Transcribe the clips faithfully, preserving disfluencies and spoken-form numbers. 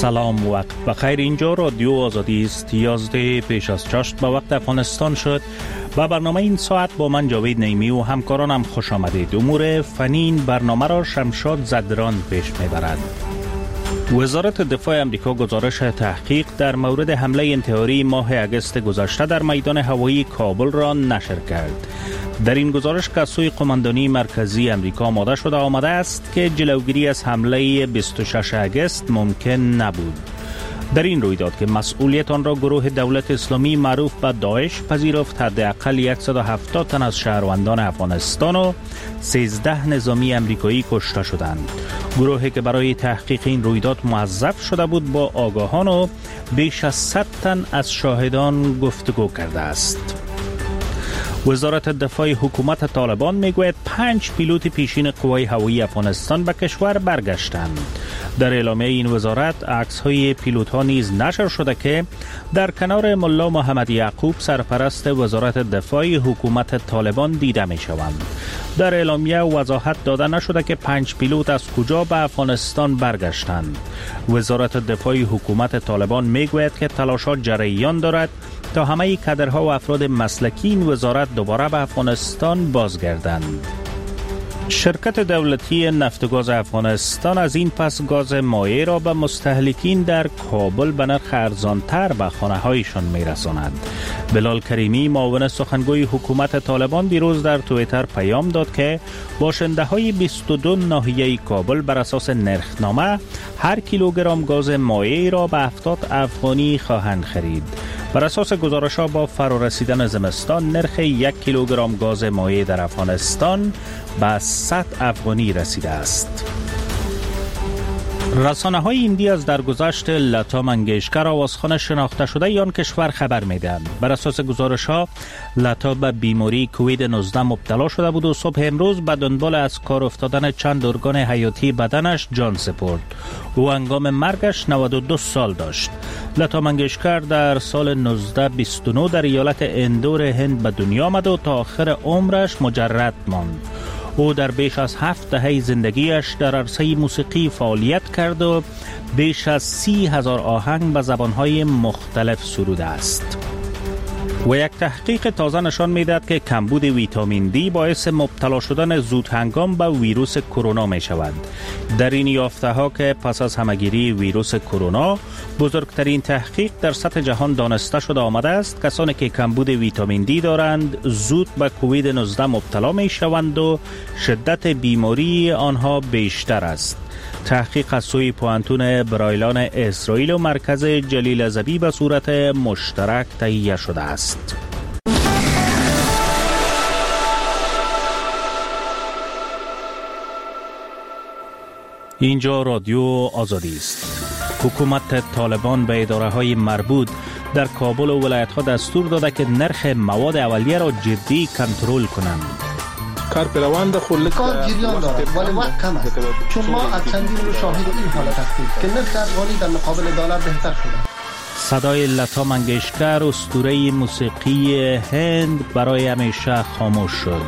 سلام، وقت بخیر. اینجا رادیو آزادی است. یازده پیش از چاشت به وقت افغانستان شد. با برنامه این ساعت با من جاوید نعیمی و همکارانم خوش آمدید. امور فنی برنامه را شمشاد زدران پیش میبرد. وزارت دفاع امریکا گزارش تحقیق در مورد حمله انتحاری ماه اگست گذشته در میدان هوایی کابل را نشر کرد. در این گزارش که از سوی قماندانی مرکزی امریکا آماده شده آمده است که جلوگیری از حمله بیست و ششم اگست ممکن نبود. در این رویداد که مسئولیت آن را گروه دولت اسلامی معروف به داعش پذیرفت، حداقل صد و هفتاد تن از شهروندان افغانستان و سیزده نظامی امریکایی کشته شدند. گروهی که برای تحقیق این رویداد موظف شده بود با آگاهان و بیش از صد تن از شاهدان گفتگو کرده است. وزارت دفاع حکومت طالبان میگوید پنج پیلوت پیشین قوای هوایی افغانستان به کشور برگشتند. در اعلامیه این وزارت عکس‌های پیلوت‌ها نیز نشر شده که در کنار ملا محمد یعقوب سرپرست وزارت دفاع حکومت طالبان دیده می‌شوند. در اعلامیه وضاحت داده نشده که پنج پیلوت از کجا به افغانستان برگشتند. وزارت دفاع حکومت طالبان میگوید که تلاشات جریان دارد تا همه کادرها و افراد مسلکی این وزارت دوباره به افغانستان بازگردند. شرکت دولتی نفت و گاز افغانستان از این پس گاز مایع را به مستهلکین در کابل به نرخ ارزان‌تر به خانه‌هایشان می‌رساند. بلال کریمی، معاون سخنگوی حکومت طالبان، دیروز در توییتر پیام داد که باشنده‌های بیست و دو ناحیه کابل بر اساس نرخنامه هر کیلوگرم گاز مایع را به هفتاد افغانی خواهند خرید. بر اساس گزارش‌ها با فرارسیدن زمستان نرخ یک کیلوگرم گاز مایع در افغانستان به صد افغانی رسیده است. رسانه‌های هندی از درگذشت لتا منگیشکر، آوازخوان شناخته شده آن کشور خبر می‌دهند. بر اساس گزارش‌ها لتا به بیماری کووید نوزده مبتلا شده بود و صبح امروز به دنبال از کار افتادن چند ارگان حیاتی بدنش جان سپرد. او هنگام مرگش نود و دو سال داشت. لتا منگیشکر در سال نوزده بیست و نه در ایالت اندور هند به دنیا آمد و تا آخر عمرش مجرد ماند. او در بیش از هفت دهه زندگیش در عرصه موسیقی فعالیت کرد و بیش از سی هزار آهنگ به زبانهای مختلف سروده است. و یک تحقیق تازه نشان می‌دهد که کمبود ویتامین دی باعث مبتلا شدن زود هنگام به ویروس کرونا می شود. در این یافته ها که پس از همه‌گیری ویروس کرونا بزرگترین تحقیق در سطح جهان دانسته شده آمده است، کسانی که کمبود ویتامین دی دارند زود به کووید نوزده مبتلا می شوند و شدت بیماری آنها بیشتر است. تحقیق از سوی پوهنتون برایلان اسرائیل و مرکز جلیل زبی به صورت مشترک تهیه شده است. اینجا رادیو آزادی است. حکومت طالبان به اداره‌های مربوط در کابل و ولایت‌ها دستور داده که نرخ مواد اولیه را جدی کنترل کنند. کار پیروان خلک کار جریان دارد ولی وقت کم است، چون ما از چندین روز شاهد این حالت هستیم که نرخ افغانی در مقابل دلار بهتر شده. صدای لتا منگیشکر، اسطوره موسیقی هند، برای همیشه خاموش شد.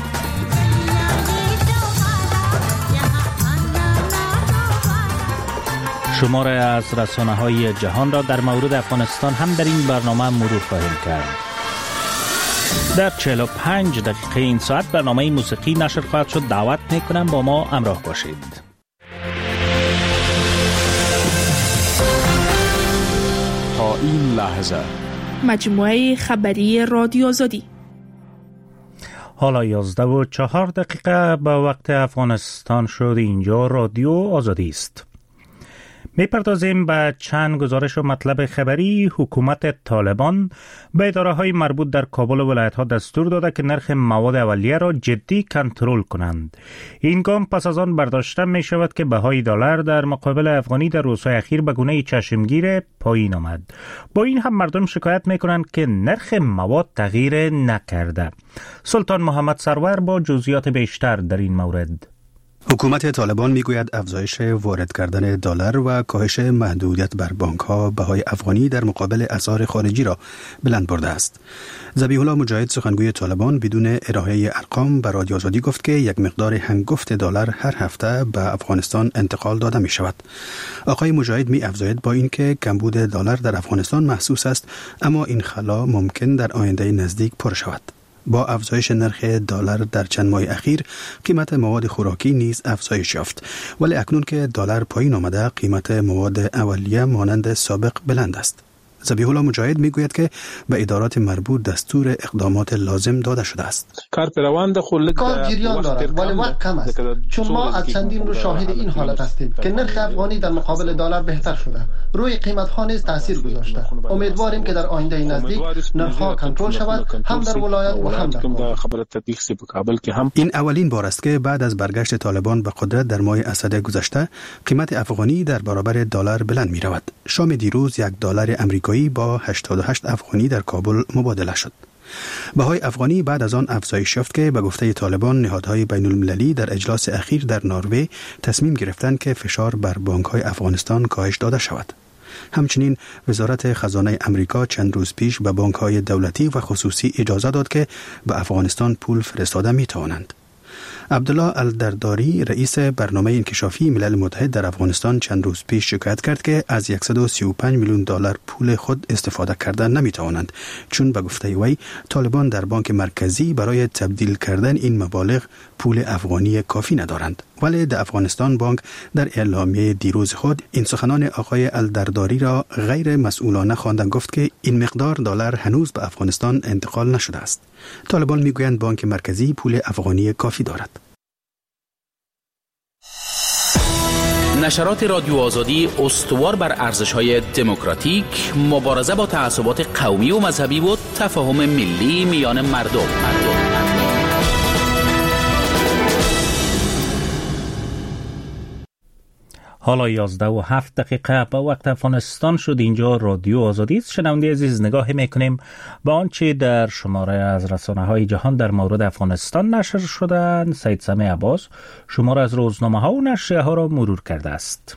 شماره از رسانه‌های جهان را در مورد افغانستان هم در این برنامه مرور خواهیم کرد. در چهل و پنج دقیقه این ساعت برنامه موسیقی نشر خواهد شد. دعوت میکنم با ما همراه باشید. تا این لحظه مجموعه خبری رادیو آزادی. حالا یازده و چهار دقیقه به وقت افغانستان شد. اینجا رادیو آزادی است. میپردازیم به چند گزارش و مطلب خبری. حکومت طالبان به اداره‌های مربوط در کابل و ولایت‌ها دستور داده که نرخ مواد اولیه را جدی کنترل کنند. این گام پس از آن برداشته می شود که بهای دلار در مقابل افغانی در روزهای اخیر به گونه چشمگیر پایین آمد. با این هم مردم شکایت می کنند که نرخ مواد تغییر نکرده. سلطان محمد سرور با جزئیات بیشتر در این مورد. حکومت طالبان میگوید افزایش وارد کردن دلار و کاهش محدودیت بر بانک‌ها بهای افغانی در مقابل اسعار خارجی را بلند برده است. ذبیح الله مجاهد سخنگوی طالبان بدون ارائه ارقام به رادیو آزادی گفت که یک مقدار هنگفت دلار هر هفته به افغانستان انتقال داده می شود. آقای مجاهد می افزاید با اینکه کمبود دلار در افغانستان محسوس است، اما این خلا ممکن در آینده نزدیک پر شود. با افزایش نرخ دلار در چند ماه اخیر قیمت مواد خوراکی نیز افزایش یافت، ولی اکنون که دلار پایین آمده قیمت مواد اولیه مانند سابق بلند است. ذبیح الله مجاهد میگوید که به ادارات مربوط دستور اقدامات لازم داده شده است. کار پیروند خلق کار جریان دارد ولی وقت کم است، چون ما از چندین روز شاهد این حالت هستیم که نرخ افغانی در مقابل دلار بهتر شده، روی قیمت ها نیز تاثیر گذاشته. امیدواریم که در آینده نزدیک نرخ ها کنترل شود، هم در ولایت و هم در کابل. این اولین بار است که بعد از برگشت طالبان به قدرت در ماه اسد گذشته قیمت افغانی در برابر دلار بلند می رود. شام دیروز یک دلار امریکایی با هشتاد و هشت افغانی در کابل مبادله شد. بهای افغانی بعد از آن افزایش یافت که به گفته طالبان نهادهای بین المللی در اجلاس اخیر در نروژ تصمیم گرفتند که فشار بر بانک‌های افغانستان کاهش داده شود. همچنین وزارت خزانه امریکا چند روز پیش به بانک‌های دولتی و خصوصی اجازه داد که به افغانستان پول فرستاده می‌توانند. عبدالله الدرداری رئیس برنامه انکشافی ملل متحد در افغانستان چند روز پیش شکایت کرد که از صد و سی و پنج میلیون دلار پول خود استفاده کردن نمیتوانند، چون به گفته وی طالبان در بانک مرکزی برای تبدیل کردن این مبالغ پول افغانی کافی ندارند. ولی در افغانستان بانک در اعلامیه دیروز خود این سخنان آقای الدرداری را غیر مسئولانه خواندند، گفت که این مقدار دلار هنوز به افغانستان انتقال نشده است. طالبان میگویند بانک مرکزی پول افغانی کافی دارد. نشرات رادیو آزادی استوار بر ارزش‌های دموکراتیک، مبارزه با تعصبات قومی و مذهبی و تفاهم ملی میان مردم. مردم. حالا یازده و هفت دقیقه به وقت افغانستان شد. اینجا رادیو آزادی است. شنونده عزیز، نگاهی میکنیم به آنچه در شماره از رسانه‌های جهان در مورد افغانستان نشر شدند. سید سمیع عباس شماره از روزنامه‌ها و نشریه‌ها را مرور کرده است.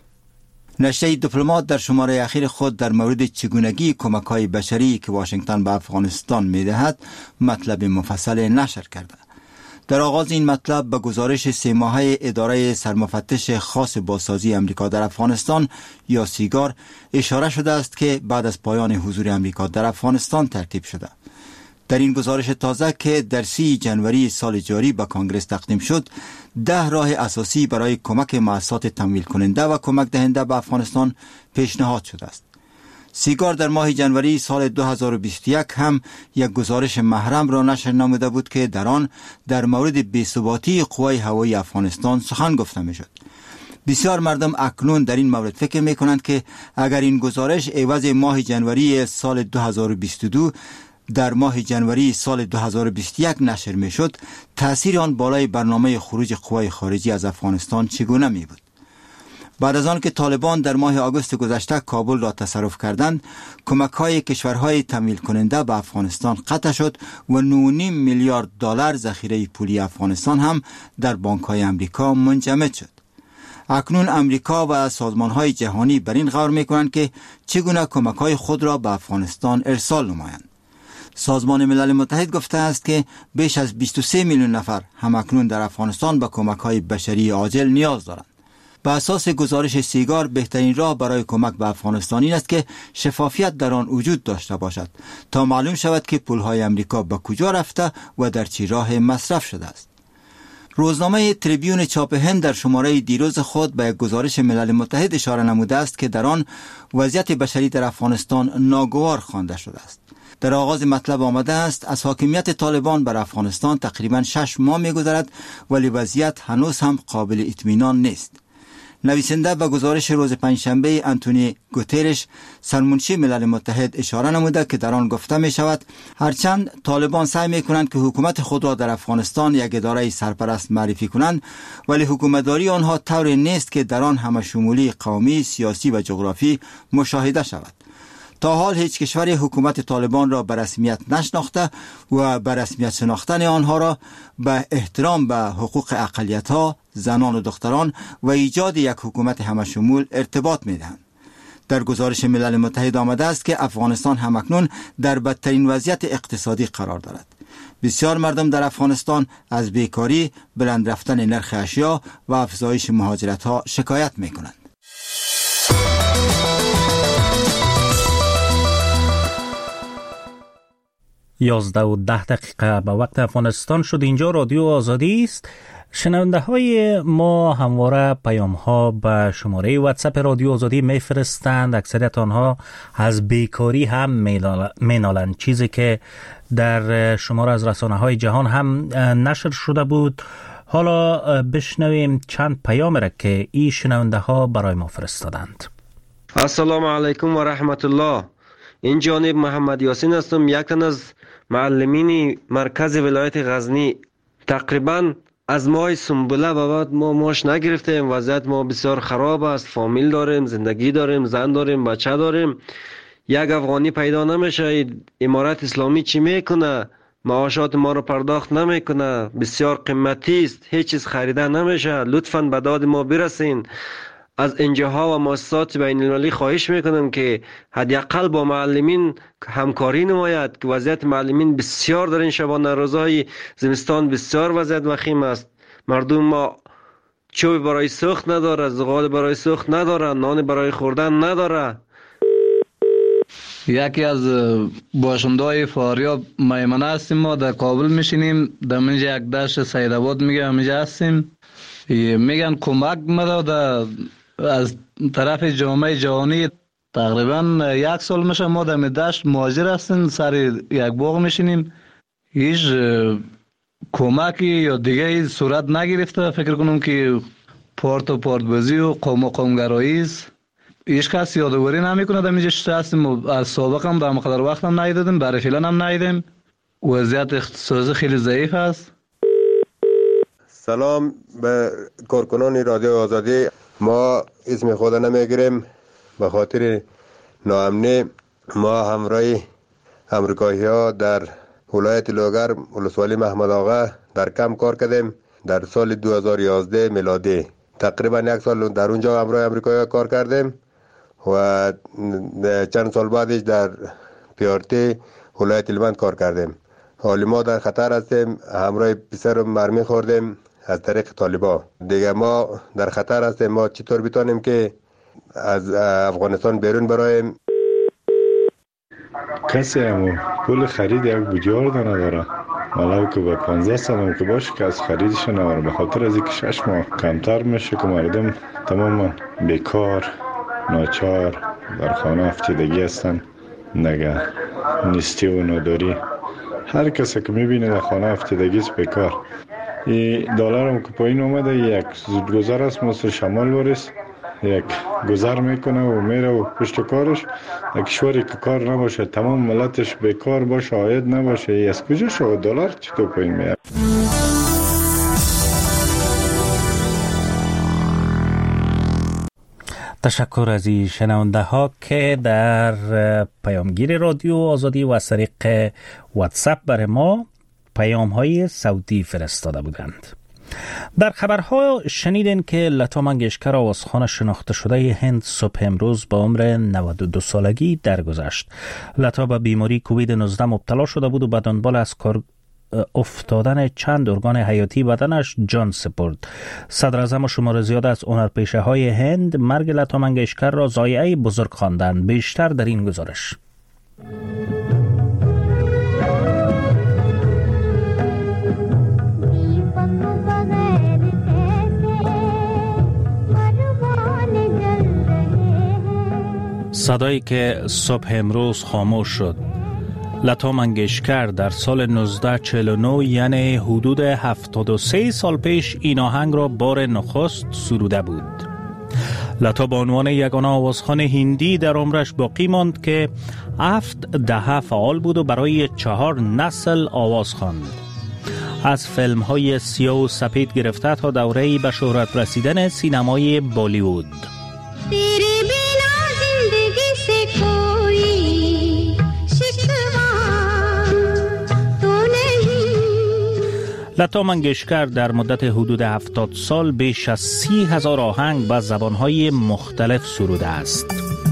نشریه دیپلمات در شماره اخیر خود در مورد چگونگی کمک‌های بشری که واشنگتن به افغانستان می‌دهد مطلب مفصل نشر کرده. در آغاز این مطلب به گزارش سه ماهه اداره سرمفتش خاص بازسازی امریکا در افغانستان یا سیگار اشاره شده است که بعد از پایان حضور امریکا در افغانستان ترتیب شده. در این گزارش تازه که در سی جنوری سال جاری به کانگرس تقدیم شد، ده راه اساسی برای کمک مؤسسات تمویل کننده و کمک دهنده به افغانستان پیشنهاد شده است. سیگار در ماه جنوری سال دو هزار و بیست و یک هم یک گزارش محرم را نشر نموده بود که در آن در مورد بی‌ثباتی قوای هوایی افغانستان سخن گفته میشد. بسیار مردم اکنون در این مورد فکر می کنند که اگر این گزارش عوض ماه جنوری سال دو هزار و بیست و دو در ماه جنوری سال دو هزار و بیست و یک نشر می شد، تأثیر آن بالای برنامه خروج قوای خارجی از افغانستان چگونه می بود؟ بعد از آن که طالبان در ماه آگوست گذشته کابل را تصرف کردند، کمک‌های کشورهای تمویل کننده به افغانستان قطع شد و نه و نیم میلیارد دلار ذخیره پولی افغانستان هم در بانک‌های امریکا منجمد شد. اکنون امریکا و سازمان‌های جهانی بر این غور می‌کنند که چگونه کمک‌های خود را به افغانستان ارسال نمایند. سازمان ملل متحد گفته است که بیش از بیست و سه میلیون نفر هم اکنون در افغانستان به کمک‌های بشری عاجل نیاز دارند. به اساس گزارش سیگار بهترین راه برای کمک به افغانستان این است که شفافیت در آن وجود داشته باشد تا معلوم شود که پولهای امریکا به کجا رفته و در چه راه مصرف شده است. روزنامه تریبیون چاپ هند در شماره دیروز خود به یک گزارش ملل متحد اشاره نموده است که در آن وضعیت بشری در افغانستان ناگوار خوانده شده است. در آغاز مطلب آمده است از حاکمیت طالبان بر افغانستان تقریبا شش ماه می‌گذرد ولی وضعیت هنوز هم قابل اطمینان نیست. نویسنده به گزارش روز پنجشنبه انتونی گوترش سرمنشی ملل متحد اشاره نموده که در آن گفته می شود هرچند طالبان سعی می کنند که حکومت خود را در افغانستان یک اداره سرپرست معرفی کنند، ولی حکومتداری آنها طوری نیست که در آن همه شمولی قومی، سیاسی و جغرافی مشاهده شود. تا حال هیچ کشوری حکومت طالبان را به رسمیت نشناخته و به رسمیت شناختن آنها را به احترام به حقوق اقلیت‌ها، زنان و دختران و ایجاد یک حکومت همشمول ارتباط می‌دهند. در گزارش ملل متحد آمده است که افغانستان همکنون در بدترین وضعیت اقتصادی قرار دارد. بسیار مردم در افغانستان از بیکاری، بلند رفتن نرخ اشیا و افزایش مهاجرت‌ها شکایت می‌کنند. یازده و ده دقیقه به وقت افغانستان شد. اینجا رادیو آزادی است. شنونده های ما همواره پیام ها به شماره واتساپ رادیو آزادی میفرستند. اکثریت آنها از بیکاری هم مینالند، چیزی که در شماره از رسانه های جهان هم نشر شده بود. حالا بشنویم چند پیام را که این شنونده ها برای ما فرستادند. السلام علیکم و رحمت الله. این جانب محمد یاسین هستم، یک تن از معلمین مرکز ولایت غزنی. تقریبا از ماه سنبله به بعد ما ماش نگرفتیم. وضعیت ما بسیار خراب است. فامیل داریم، زندگی داریم، زن داریم، بچه داریم. یک افغانی پیدا نمیشه. امارت اسلامی چی میکنه؟ معاشات ما رو پرداخت نمیکنه. بسیار قیمتی است، هیچ چیز خریده نمیشه. لطفاً به داد ما برسین. از انجاها و مؤسسات بین المللی خواهش میکنم که حداقل با معلمین همکاری نماید که وضعیت معلمین بسیار در این شبانه روزهای زمستان بسیار وضعیت وخیم است. مردم ما چوب برای سوخت نداره، زغال برای سوخت نداره، نان برای خوردن نداره. یکی از باشنده‌های فاریاب میمنه هستیم. ما در کابل میشینیم، در منجا یک دشت سیدآباد میگه همینجا هستیم. میگن کمک مداد از طرف جامعه جهانی. تقریبا یک سال میشه ما در دشت مهاجر هستیم، سر یک باغ میشینیم. هیچ کمکی یا دیگه صورت نگرفته. فکر کنم که پارت و پارت بازی و قوم و قومگرایی است. هیچ کس یادواری نمیکنه. در اینجا شده هستیم. از سابق هم در مقدار وقت هم ندیدیم، برای فعلا هم ندیدیم. وضعیت اقتصادی خیلی ضعیف است. سلام به کارکنان رادیو آزادی. ما اسم خود نمیگیریم به خاطر ناامنی. ما همراه امریکایی ها در ولایت لوگر ولسوالی محمد آقا در کم کار کردیم در سال دو هزار و یازده میلادی. تقریبا یک سال در اونجا همراه امریکایی ها کار کردیم و چند سال بعدش در پیارتی ولایت هلمند کار کردیم. حالی ما در خطر هستیم. همراه پسر مرمی خوردیم از طریق طالبا. دیگه ما در خطر هستیم. ما چطور بتونیم که از افغانستان بیرون برایم؟ کسی هم پول خرید یک بجار نداره. ولو که به پانزده سالم که باشه که از خریدش نداره. به خاطر از اینکه شش ماه کمتر میشه که مردم تماما بیکار، ناچار، در خانه افتیدگی هستن. نگه نیستی و نداری. هر کسی که میبینه در خانه افتیدگی است بیکار. این دلار هم که پایین اومده یک زودگذر است مثل شمال واریس. یک گذر میکنه و میره و پشت کارش. یک کشوری که کار نباشه، تمام ملتش بیکار باشه، عاید نباشه، از کجا شد دلار چطور پایین میاد؟ تشکر از این شنونده ها که در پیامگیر رادیو آزادی و از طریق واتساپ برای ما پیام های صوتی فرستاده بودند. در خبرها شنیدین که لتا منگشکر آوازخوان شناخته شده هند صبح امروز با عمر نود و دو سالگی درگذشت. لتا به بیماری کووید نوزده مبتلا شده بود و به دنبال از کار افتادن چند ارگان حیاتی بدنش جان سپرد. صدر اعظم و شمار زیاد از هنرپیشه های هند مرگ لتا منگشکر را ضایعه بزرگ خواندند. بیشتر در این گزارش. صدایی که صبح امروز خاموش شد. لتا منگشکر در سال نوزده چهل و نه یعنی حدود هفتاد و سه سال پیش این آهنگ را بار نخست سروده بود. لتا به عنوان یگانه آوازخوان هندی در عمرش باقی ماند که هفت دهه فعال بود و برای چهار نسل آواز خواند. از فیلم های سیاه و سپید گرفته تا دوره‌ای به شهرت رسیدن سینمای بالیوود. لتا منگیشکر در مدت حدود هفتاد سال بیش از سی هزار آهنگ به زبانهای مختلف سروده است.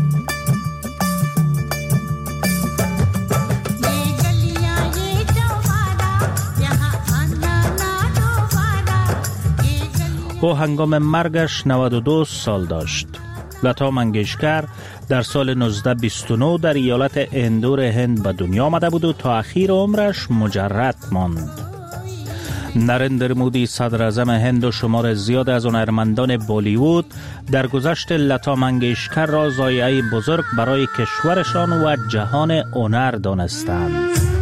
او هنگام مرگش نود و دو سال داشت. لتا منگیشکر در سال نوزده بیست و نه در ایالت اندور هند به دنیا آمده بود و تا اخیر عمرش مجرد ماند. نریندر مودی صدر اعظم هند و شمار زیاد از هنرمندان بالیوود در گذشت لتا منگیشکر را ضایعه بزرگ برای کشورشان و جهان هنر دانستند.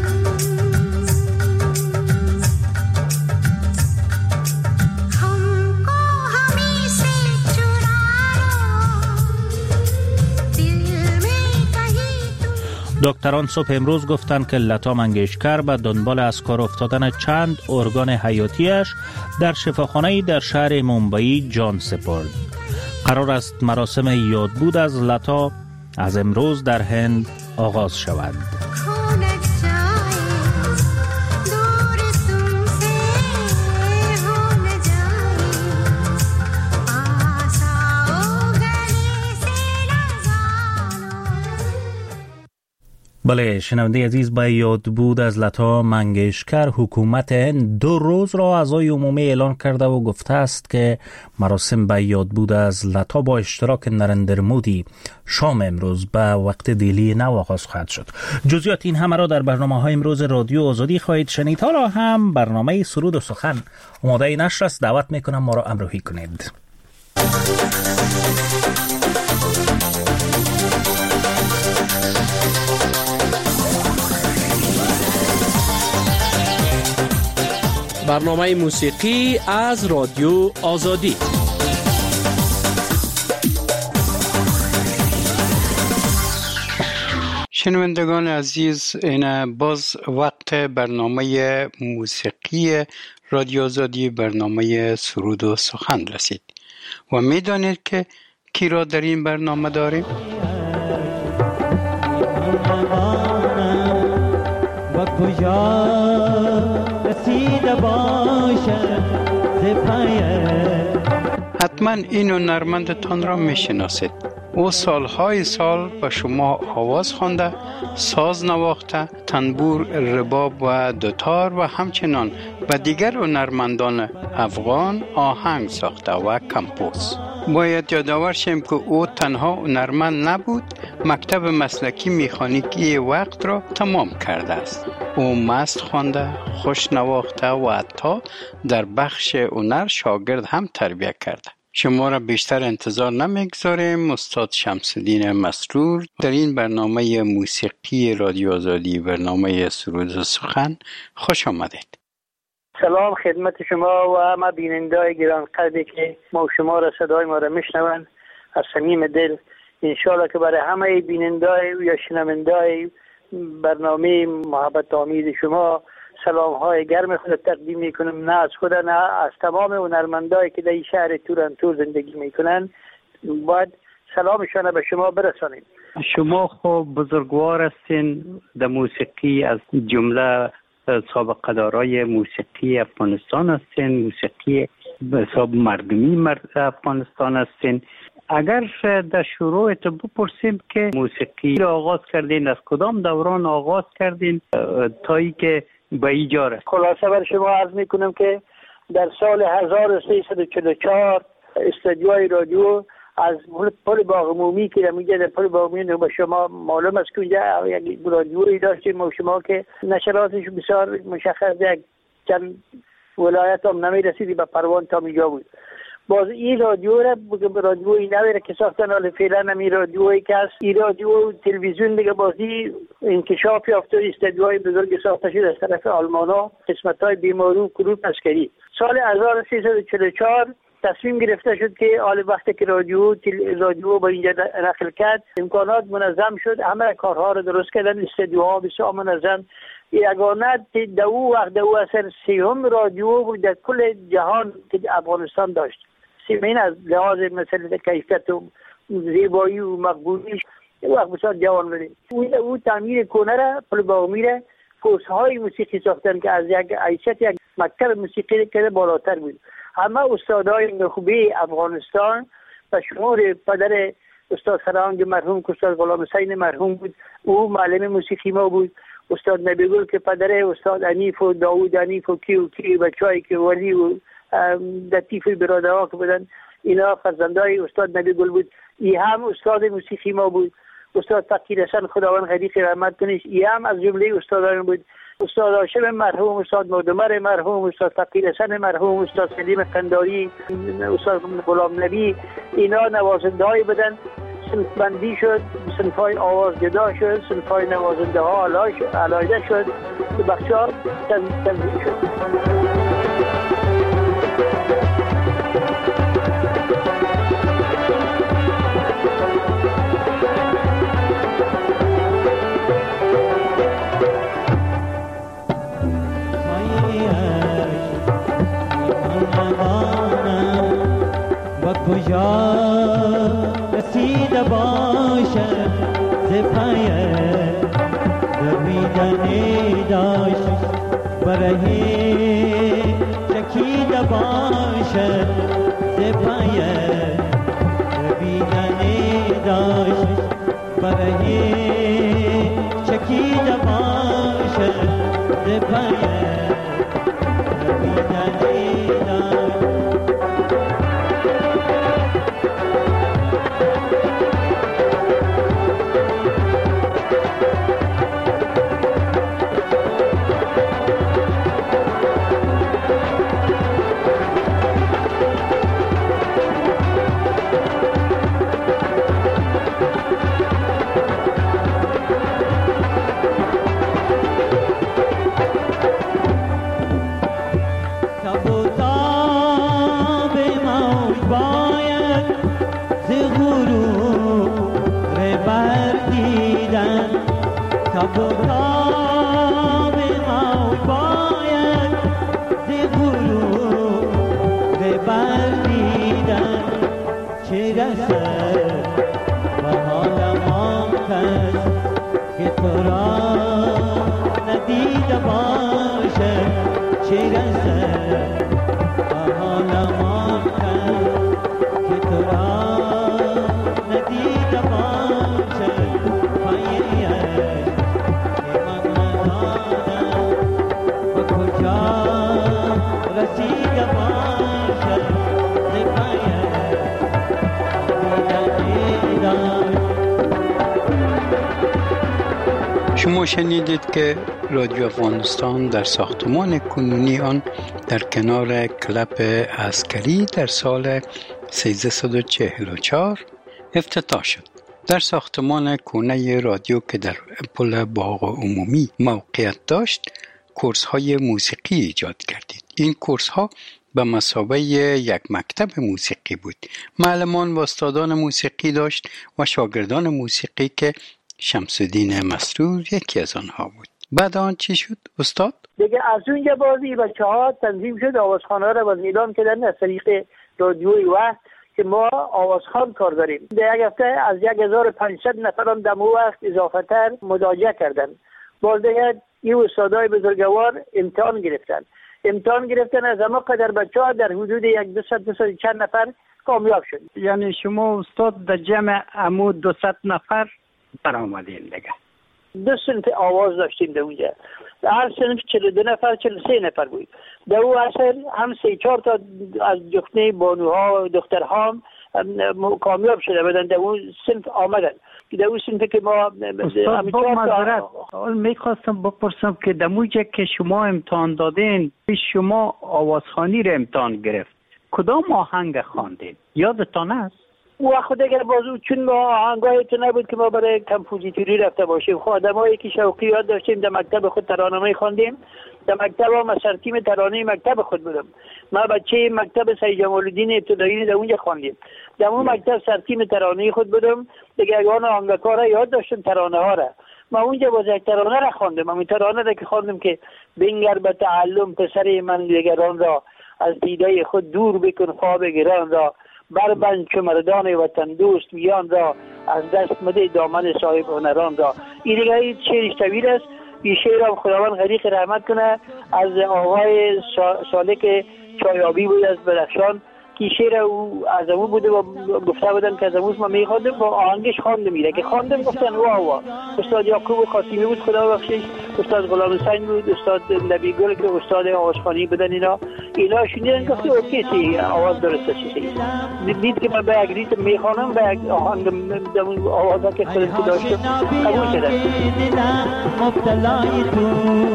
دکتران صبح امروز گفتند که لتا منگیشکر به دنبال از کار افتادن چند ارگان حیاتیش در شفاخانه‌ای در شهر مومبایی جان سپرد. قرار است مراسم یادبود از لتا از امروز در هند آغاز شود. بله شنونده عزیز، به یادبود از لتا منگیشکر حکومت هند دو روز را اعضای عمومی اعلان کرده و گفته است که مراسم به یادبود از لتا با اشتراک نریندر مودی شام امروز به وقت دلی نو آغاز خواهد شد. جزئیات این همه را در برنامه‌های امروز رادیو آزادی خواهید شنید. حالا هم برنامه سرود و سخن آماده نشر است. دعوت میکنم ما را همراهی کنید. برنامه موسیقی از رادیو آزادی. شنوندگان عزیز، این باز وقت برنامه موسیقی رادیو آزادی، برنامه سرود و سخن رسید و میدانید که کی را در این برنامه داریم؟ و کجا حتما این هنرمندتان را میشناسید. او سالهای سال به شما آواز خوانده، ساز نواخته، تنبور، رباب و دوتار و همچنان به دیگر هنرمندان افغان آهنگ ساخته و کمپوز. باید یادآور شیم که او تنها هنرمند نبود، مکتب مسلکی مکانیکی وقت را تمام کرده است. او مست خوانده، خوش نواخته و حتی در بخش هنر شاگرد هم تربیت کرده. شما را بیشتر انتظار نمیگذاریم. استاد شمس‌الدین مسرور در این برنامه موسیقی رادیو آزادی، برنامه سرود و سخن، خوش آمدید. سلام خدمت شما و همه بیننده‌های گرانقدری که ما و شما را صدای ما را میشنوند. از صمیم دل انشالله که برای همه بیننده‌های یا شنونده‌های برنامه محبت آمیز شما سلام های گرم خود تقدیم میکنم، نه از خود نه از تمام هنرمندایی که در این شهر تورنتو زندگی میکنن. باید سلامشان به شما برسانیم. شما خب بزرگوار هستین در موسیقی، از جمله سابقه دارای موسیقی افغانستان هستین، موسیقی به حساب مردمی مرد افغانستان هستین. اگر در شروعت بپرسیم که موسیقی را آغاز کردین، از کدام دوران آغاز کردین تا ای که به ایجا رسید؟ خلاصه بر شما عرض میکنم که در سال هزار و سیصد و چهل و چهار استودیوهای رادیو از پل باغ عمومی که در اینجا در پل باغ عمومی به شما معلوم است که اینجا یک رادیویی داشتیم و شما که نشراتش بسیار مشخص یک چند ولایت هم نمی رسیدی به پروان تا اینجا بود. باز این رادیو را رادیویی نویره که ساختن، حالا فعلا هم این رادیویی که هست، این رادیو تلویزیون دیگه بازی انکشاف یافته، استودیوهای بزرگ ساخته شد از طرف آلمانا، قسمت‌های بیمارو کروپ عسکری. سال هزار و سیصد و چهل و چهار تصمیم گرفته شد که حال وقتی که رادیو رادیو با اینجا نقل کرد، امکانات منظم شد، همه کارها رو درست کردن، استودیوها بسیار منظم. یگانه دو وقت دو اثر سیوم رادیو بود در کل جهان که افغانستان داشت. سیمین از لحاظ مثل کیفیت و زیبایی و مقبولیش وقت بسیار جوان بودیم. او تعمیر کنه را پل باغ میره کورس‌های موسیقی ساختن که از یک حیثیت یک مکتب موسیقی که بالاتر بود. همه استادای نخبه افغانستان و شمار پدر استاد فرهنگ مرحوم که استاد غلام حسین مرحوم بود، او معلم موسیقی ما بود. استاد نبیگل که پدر استاد انیف و داوود انیف و کی و کی بچه‌ای که ولی و لطیف برادرها که بودن، اینا فرزندای استاد نبیگل بود. ای هم استاد موسیقی ما بود. استاد فقیر حسن خداوند غریق رحمت کنه، ای هم از جمله استادان بود. استاد هاشم مرحوم، استاد مودمر مرحوم، استاد فقیر حسن مرحوم، استاد سلیم قنداری، استاد غلام نبی، اینا نوازنده های بدن. صنف بندی شد، صنف های آواز جدا شد، صنف های نوازنده ها علایده شد، به بخشار تنظیم شد. کجا رسیده باشد ز پای دویدنی داشت برهی چکیده باشد ز پای دویدنی داشت برهی چکیده باشد ز پای دویدنی داشت. شما شنیدید که رادیو افغانستان در ساختمان کنونی آن در کنار کلب عسکری در سال سیزده و چهل و چهار افتتاح شد. در ساختمان کونه رادیو که در پل باغ عمومی موقعیت داشت، کورس های موسیقی ایجاد کردید. این کورس ها به مثابه یک مکتب موسیقی بود. معلمان و استادان موسیقی داشت و شاگردان موسیقی که شمس الدین مسرور یکی از آنها بود. بعد آن چی شد استاد؟ دیگه از اونجا بازی بچه ها تنظیم شد، آوازخانه را باز اعلام کردن از طریق رادیوی وقت که ما آوازخوان کار داریم. در یک هفته از یک هزار و پانصد نفران در وقت اضافه تر مراجعه کردن. باز دیگه این استادای بزرگوار امتحان گرفتن. امتحان گرفتن از اما قدر بچه ها در حدود یک دویست دویست چند نفر کامیاب شد. یعنی شما استاد در جمع امو دویست نفر برآمدین دیگه. دو صنف آواز داشتیم در اونجا. در هر صنف چهل و دو نفر چهل و سه نفر بود. در اون اثر هم سه چهار تا از جفنه بانوها و دخترها هم کامیاب شده بودن، در اون صنف آمدن. در اون صنف که ما استاد با مذارت میخواستم بپرسم که در اونجا که شما امتحان دادین، شما آوازخوانی رو امتحان گرفت، کدام آهنگ خواندین؟ یادتان است؟ او خود اگر بازو چون ما آهنگاهی تو نبود که ما برای کمپوزیتوری رفته باشیم. خود آدمایی که شوقی یاد داشتیم در مکتب خود ترانه‌ای خواندیم. در مکتب ما سرتیم ترانه مکتب خود بودم. ما بچه مکتب سید جمال الدین ابتدایی در اونجا خواندیم. در اون مکتب سرتیم ترانه خود بودم. دیگه اگه آهنگکارا یاد داشتن ترانه ها را. ما اونجا باز یک ترانه را خواندم. همین ترانه را که خواندم که بنگر به تعلم پسر من دیگران را، از دیده خود دور بکن خواب گران را، بربند چو مردان وطن دوست میان را، از دست مده دامن صاحب هنران را. این دیگه شعرش طویل است. این شعر هم خداوند غریق رحمت کنه از آقای سالک چایابی بود از بدخشان که شعر او از امو بوده و گفته بودن که از اموز ما میخواندم با آهنگش خواندم میره که خواندم گفتن واه واه. استاد یعقوب قاسمی بود خدا بخشش، استاد غلام حسین بود، استاد نبی گل که استاد آوازخوانی بودن، اینا اینا شنیدن گفت اوکی سی آواز درسته چیزی دید که من به یک ریتم میخوانم به یک آهنگ آوازا که خودم که داشتم قبول شدن. مبتلای تو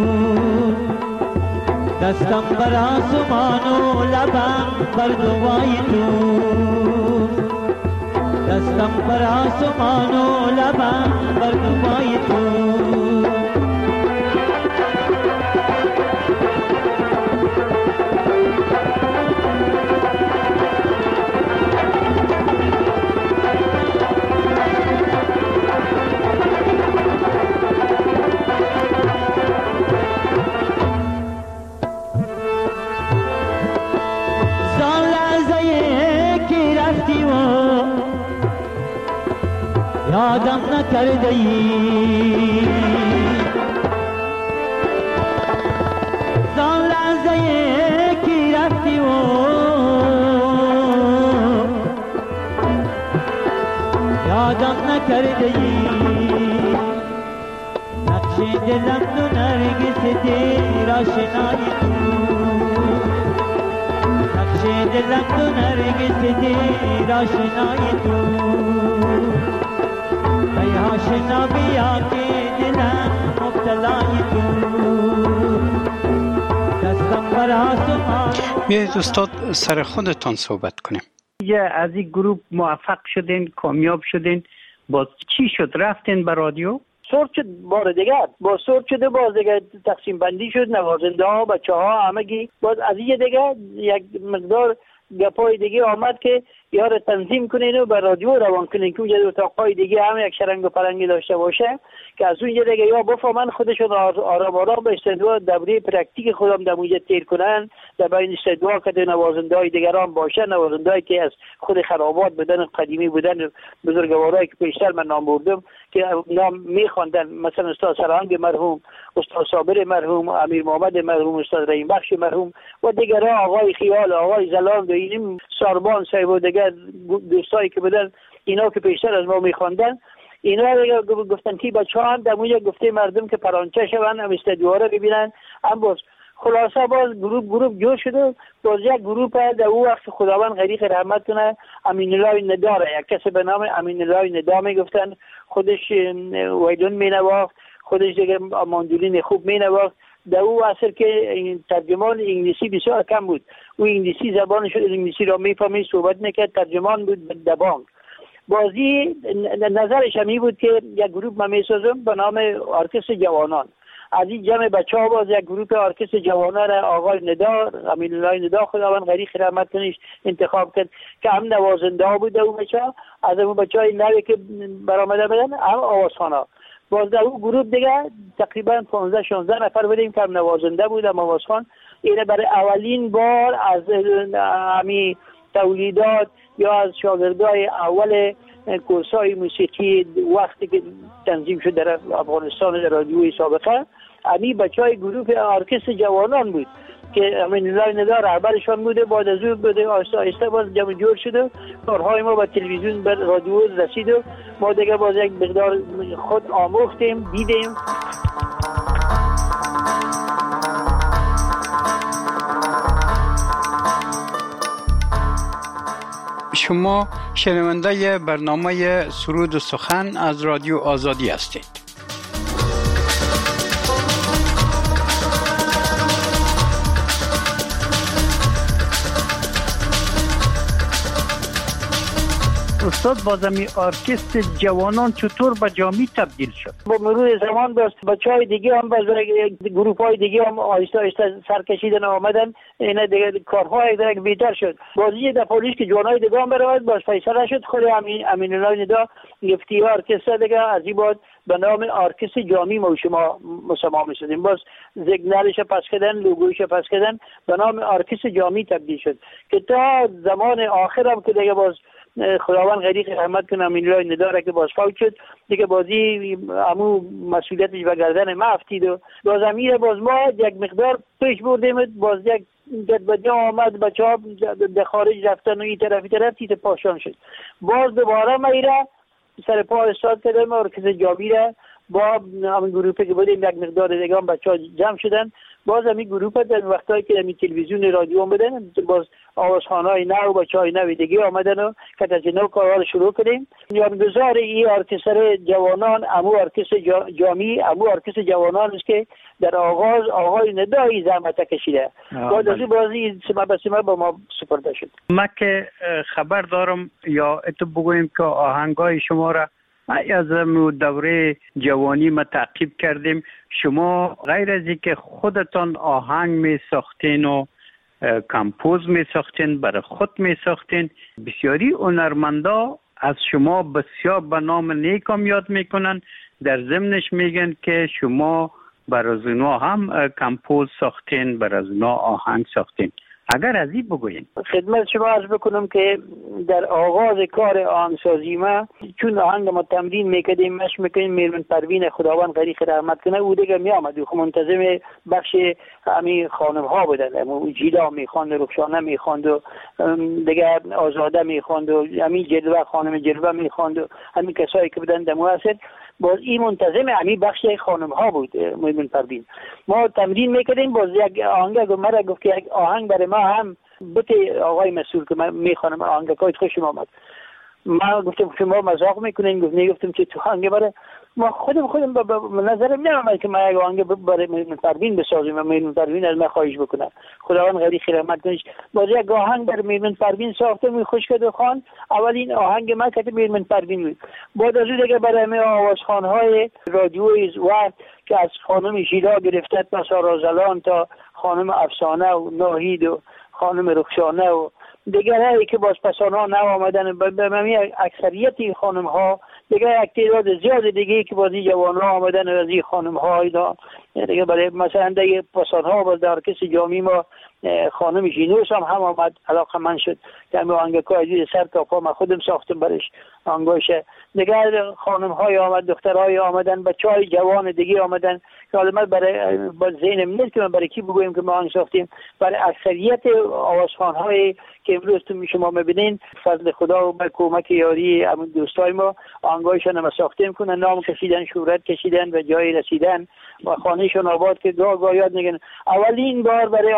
دستم بر آسمان و لبم بر دوای تو، دستم بر آسمان و لبم بر دوای تو. یادم نکرده ای زان لحظه که رفتی و یادم نکرده ای نقش دلم تو نرگس دل آشنای تو، نقش دلم تو نرگس دل آشنای تو. آشنا بیا که دلم مبتلای تو دستم بر آسمان. بیایید استاد سر خودتان صحبت کنیم. از این گروه موفق شدین، کامیاب شدین، باز چی شد؟ رفتین به رادیو؟ سورت شد بار دیگه، با سورت شده باز دیگه تقسیم بندی شد، نوازنده ها بچه ها همگی باز از این دیگه یک مقدار گپای دیگه آمد که یار تنظیم کنین و به رادیو روان کنین که اونجا اتاقای دیگه هم یک شرنگ و پرنگی داشته باشه که از اونجا دیگه یا بفهمن خودشون آرام آرام به استدوا دوره پرکتیک خودم در اونجا تیر کنن، در بین استدوا که نوازنده های دیگران باشه، نوازنده هایی که از خود خرابات بودن، قدیمی بودن، بزرگوارایی که پیشتر من نام بردم که نام میخواندن، مثلا استاد سرهنگ مرحوم، استاد صابر مرحوم، امیر محمد مرحوم، استاد رحیم بخش مرحوم و دیگران، آقای خیال، آقای زلاند و این ساربان صاحب و دیگر دوستایی که بودن، اینا که پیشتر از ما میخواندن، اینا گفتن که بچه‌ها هم در اونجا گفته مردم که پرانچه شون، هم استدیوها رو ببینن، هم باز خلاصه باز گروپ گروپ جور شده. باز یک گروپ در اون وقت خداوند غریق رحمت کنه امین الله نداره، یک کسی به نام امین الله ندا میگفتن، خودش ویلون مینواخت، خودش دیگه ماندولین خوب مینواخت. در اون عصر که ترجمان انگلیسی بسیار کم بود، او انگلیسی زبانش انگلیسی را میفهمید، صحبت میکرد، ترجمان بود در بانک. بازی نظرش همی بود که یک گروپ من میسازم به نام ارکستر جوانان. از این جمع بچه ها باز یک گروپ ارکستر جوانان را آقای ندا، امین الله ندا خداوند غریق رحمت کنه انتخاب کرد که هم نوازنده ها بود. اون بچه ها از اون بچه های نوی که برآمده بودن هم آوازخوانا. باز در اون گروپ دیگه تقریبا پانزده شانزده نفر بودیم که هم نوازنده بود، هم آوازخوان. اینه برای اولین بار از همی تولیدات یا از شاگردای اول کورسای موسیقی وقتی که تنظیم شد در افغانستان در رادیوی سابقه، همی بچه های گروپ ارکستر جوانان بود که امین الله ندا رهبرشان بوده. بعد از اون بوده آهسته آهسته باز جمع جور شده، کارهای ما به تلویزیون به رادیو رسید و ما دیگه باز یک مقدار خود آموختیم، دیدیم. شما شنونده برنامه سرود و سخن از رادیو آزادی هستید. استاد بازمی ارکستر جوانان چطور به جامی تبدیل شد؟ با مرور زمان باز بچهای دیگه هم باز گروپ های دیگه هم آهسته آهسته سرکشیدن آمدن، اینا دیگه کارهای دیگه بهتر شد. بازی در پلیس که جوانای دیگه هم برآمد، باز فیصله شد خود امین امین الله ندا گفتی ارکستر دیگه از این بعد به نام ارکستر جامی ما شما مسما می‌شدیم. باز سیگنالش پس کردن، لوگوش پس کردن، به نام ارکستر جامی تبدیل شد که تا زمان آخر هم که دیگه باز خداوند غریق رحمت کنه امیرالله نداره که باز فوت شد دیگه، بازی امو مسئولیتش به گردن ما افتید و باز امیر باز ما یک مقدار پیش بردیم، باز یک گدبدی آمد، بچه ها به خارج رفتن و این طرفی طرف تیت پاشان شد. باز دوباره میره سر پا استاد کردم ارکستر جامی را با همین گروپی که بودیم یک مقدار دیگه هم بچه ها جمع شدن. باز همین گروپ در وقتایی که همین تلویزیون رادیو آمدن باز آوازخوانه های نو بچه های نو دیگه آمدن و که از نو کارها رو شروع کردیم. یادگزار این ارکستر جوانان امو ارکستر جا جامی امو ارکستر جوانان است که در آغاز آقای ندایی زحمت کشیده. بعد از این بازی سما به سما با ما سپرده شد. ما که خبر دارم یا اتو بگویم که آهنگای شما را از دوره جوانی ما تعقیب کردیم. شما غیر از اینکه خودتان آهنگ می ساختین و کمپوز می ساختین، برای خود می ساختین، بسیاری هنرمندا از شما بسیار به نام نیکم یاد میکنن، در ضمنش میگن که شما برای اونا هم کمپوز ساختین، برای اونا آهنگ ساختین. اگر از این بگوین. خدمت شما عرض بکنم که در آغاز کار آهنگسازی ما چون آهنگ ما تمرین میکردیم مش میکنیم میرمن پروین خداوند غریق رحمت کنه او دیگه میامد و منتظم بخش همین خانم ها بودن، جیدا میخواند، رخشانه میخواند و دیگه آزاده میخواند و همین جلوه خانم جلوه میخواند و همین کسایی که بودن در موثر باز این منتظم همین بخش خانم ها بود. میرمن پروین ما تمرین میکردیم، باز یک آهنگ مرا گفت که یک آهنگ برای ما هم بته آقای مسئول که من میخوانم آهنگ کایت خوشم آمد. ما گفتم شما مزاق میکنین؟ گفت نه. گفتم که تو آهنگ برای ما خودم خودم به نظرم نمیاد که ما یک آهنگ برای میرمن پروین بسازیم و میرمن پروین از ما خواهش بکنه. خداوند غریق رحمت کنه. باز یک آهنگ برای میرمن پروین ساختم و خوش کرد و خوان. اولین آهنگ ما که میرمن پروین بود. بعد از اون دیگه برای می آوازخوان‌های رادیوی زوار که از خانم ژیلا گرفته تا سارازلان تا خانم افسانه و ناهید و خانم رخشانه و دیگرایی که باز پسان ها نو آمدن، به ممی اکثریت خانم ها دیگه یک تعداد زیاد دیگه که بازی جوان ها آمدن و از این خانم ها اینا دیگه برای مثلا دیگه پسان ها باز در کسی جامی ما خانم جینوس هم هم آمد علاقه من شد که همه آنگه عزیز سر تا پا من خودم ساختم برش آنگاشه. دیگه خانم های آمد، دختر های آمدن، بچه های جوان دیگه آمدن که حالا من برای ذهنم نیست که من برای کی بگویم که ما آنگ ساختیم. برای اکثریت آوازخوان های که امروز تو شما میبینین فضل خدا و با کمک یاری همون دوستای ما آنگاهشان هم ساختیم کنن، نام کشیدن، شهرت کشیدن و جای رسیدن و خانهشون آباد که گاه گاه یاد میگن. اولین بار برای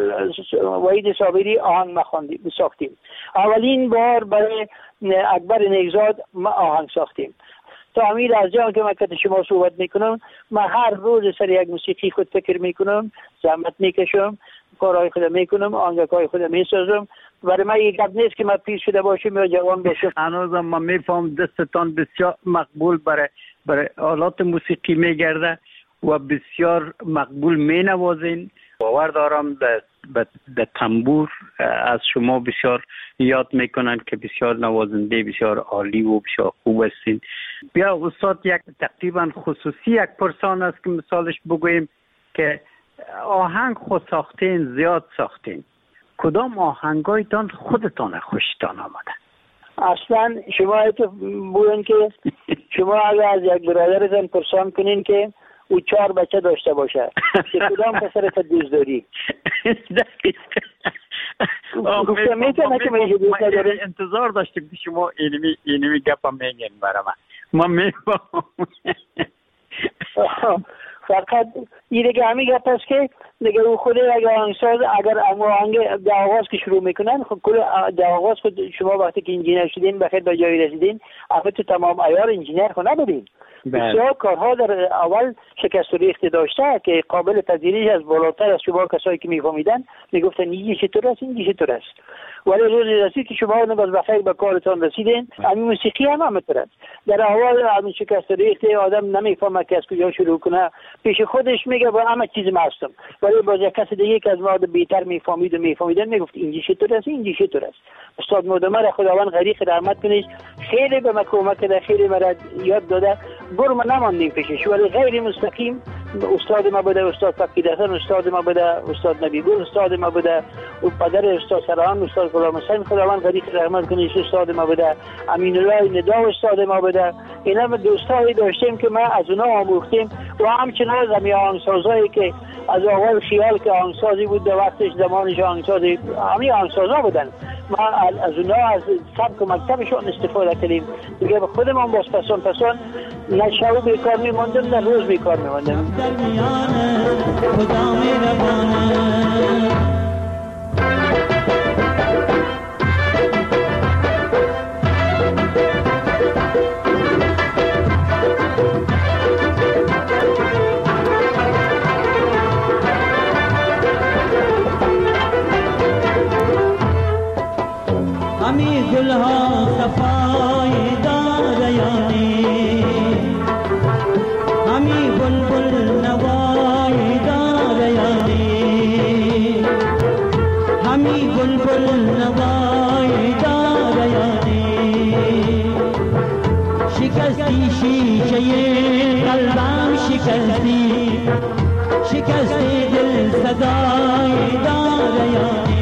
وحید صابری آهنگ مخواندیم ساختیم، اولین بار برای اکبر نیکزاد ما آهنگ ساختیم. تا امیر از جان که من که شما صحبت میکنم، من هر روز سر یک موسیقی خود فکر میکنم، زحمت میکشم، کارهای خودم میکنم، آهنگای خودم میسازم. برای من یک گپ نیست که من پیر شده باشم یا جوان باشم. هنوزم من میفهم دستتان بسیار مقبول برای برای آلات موسیقی میگرده و بسیار مقبول مینوازین. باور دارم در در تنبور از شما بسیار یاد میکنن که بسیار نوازنده بسیار عالی و بسیار خوب هستین. بیا استاد یک تقریبا خصوصی یک پرسان است که مثالش بگوییم که آهنگ خود ساختین، زیاد ساختین، کدام آهنگایتان خودتان خوشتان آمده؟ اصلا شما تو بگوین که شما اگر از یک برادرتان پرسان کنین که او چهار بچه داشته باشه که کدام پسرت دوست داری؟ گفتم میتونه که من دوست دارم. انتظار داشتیم که شما اینمی اینمی گپا میگین برای من. من میفهم. فقط این دیگه همین گپ است که دیگه او خود اگر آهنگساز اگر آهنگ در آغاز که شروع میکنن، خب کل در آغاز خود شما وقتی که انجینر شدین بخیر به جایی رسیدین، اول تو تمام عیار انجینر خود نبودین. بسیار کارها در اول شکست و ریخت داشته که قابل پذیرش از بالاتر از شما کسایی که میفهمیدن میگفتن این چطور است این چطور است. ولی روز رسید که شما باز بخیر به کارتان رسیدین، همین موسیقی هم همینطور. در اول همین شکست و ریخت آدم نمیفهمه که از کجا شروع کنه، پیش خودش میگه با همه چیز مستم. ولی باز یک کس دیگه که از ما بیشتر میفهمید و میفهمیدن میگفت این چطور است این چطور است. استاد مدمر خداوند غریق رحمت کنه خیلی به من کمک کرده، خیلی مرا یاد داده. برو ما نماندیم پیشش، ولی غیر مستقیم استاد ما بوده، استاد فقید حسن استاد ما بوده، استاد نبی گل استاد ما بوده، و پدر استاد سران استاد غلام حسین خداوند غریق رحمت کنه استاد ما بوده، امین الله ندا استاد ما بوده. اینا ما دوستایی داشتیم که ما از اونا آموختیم و همچنان زمین آهنگسازایی که از اول خیال که آهنگسازی بود در وقتش زمانش آهنگسازی همین آهنگسازا بودن، ما از اونا از سبک و مکتبشون استفاده کردیم دیگه. به خودمون باز پسان پسان نه شب بیکار میموندم نه روز بیکار میموندم. همی گلها صفای داریانی، همی بلبل نوای داریانی، همی بلبل نوای داریانی. شکستی شیشه قلبم شکستی، شکستی دل صدای داریانی،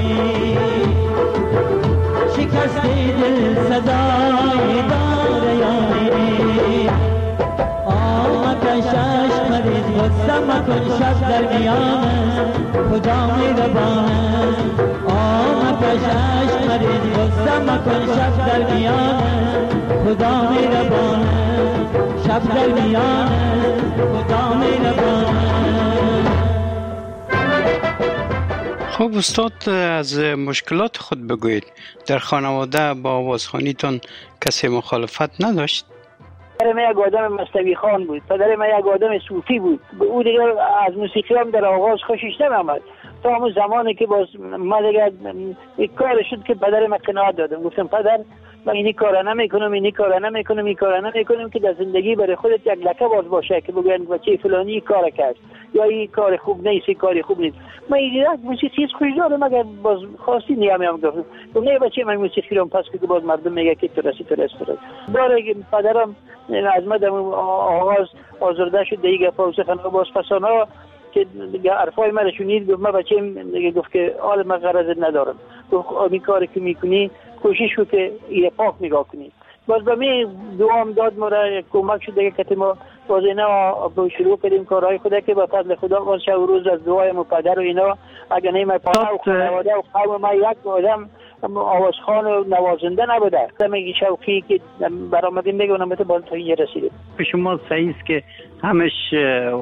شکستی دل صدای داریانی. آمد شش مریض غصه مکن شب در میان خدا میربان. آمد شش مریض غصه مکن شب در میان خدا میربان. شب در میان خدا میربان. خب استاد، از مشکلات خود بگویید. در خانواده با آوازخوانیتون کسی مخالفت نداشت؟ پدر من یک آدم مستوی خان بود، پدر من یک آدم صوفی بود. او دیگر از موسیقی هم در آغاز خوشش نمی‌آمد تا همون زمانی که باز ما دیگر یک کار شد که پدر من قناعت دادم. گفتم پدر من اینی کارا نمیکنم اینی کارا نمیکنم این کارا نمیکنم که در زندگی برای خودت یک لکه باز باشه که بگن بچه فلانی کار کرد یا این کار خوب نیست این کار خوب نیست. من این موسیقی خوش دارم مگر باز خواستی نیام هم گفتم نه بچه من موسیقی رو پس که باز مردم میگه که تو رسی تو رسی تو رسی. باره پدرم از مدام آغاز آزرده شد دیگه پاوسه خانه باز پسانا که حرفای من شنید. گفت من بچه گفت که حال من غرض ندارم. گفت این کاری که میکنی کوشش رو که یه پاک نگاه کنی. باز به می دوام داد ما را کمک شد دیگه که ما باز اینا شروع کردیم کارهای خدا که با فضل خدا باز شب و روز از دعای ما پدر و اینا اگر نه ما پدر و خانواده و قوم ما یک آدم آوازخوان و نوازنده نبوده. میگی شوقی که برآمدیم میگه اونم به بالاتر اینجا رسیدیم. به شما صحیح است که همش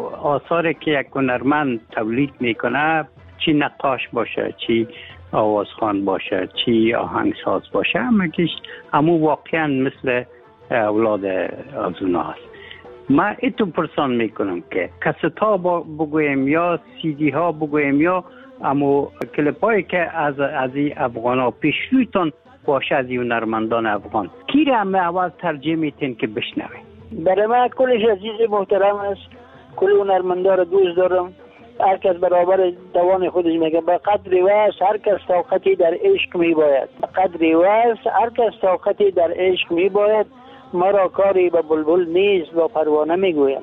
آثاری که یک هنرمند تولید میکنه، چی نقاش باشه چی آوازخوان باشه چی آهنگساز باشه، همگیش همو واقعا مثل اولاد از اونا هست. من ایتو پرسان میکنم که کست ها بگویم یا سیدی ها بگویم یا امو کلیپ هایی که از از این افغان ها پیشرویتون باشه از این هنرمندان افغان، کی را همه اول ترجیح میتین که بشنوید؟ برای من کلش عزیز محترم است، کل هنرمندا را دوست دارم. هر کس برابر توان خودش میگه. به قدر واسه هر کس طاقتی در عشق میباید. به قدر واسه هر کس طاقتی در عشق میباید. مرا کاری به بلبل نیست با پروانه میگویم.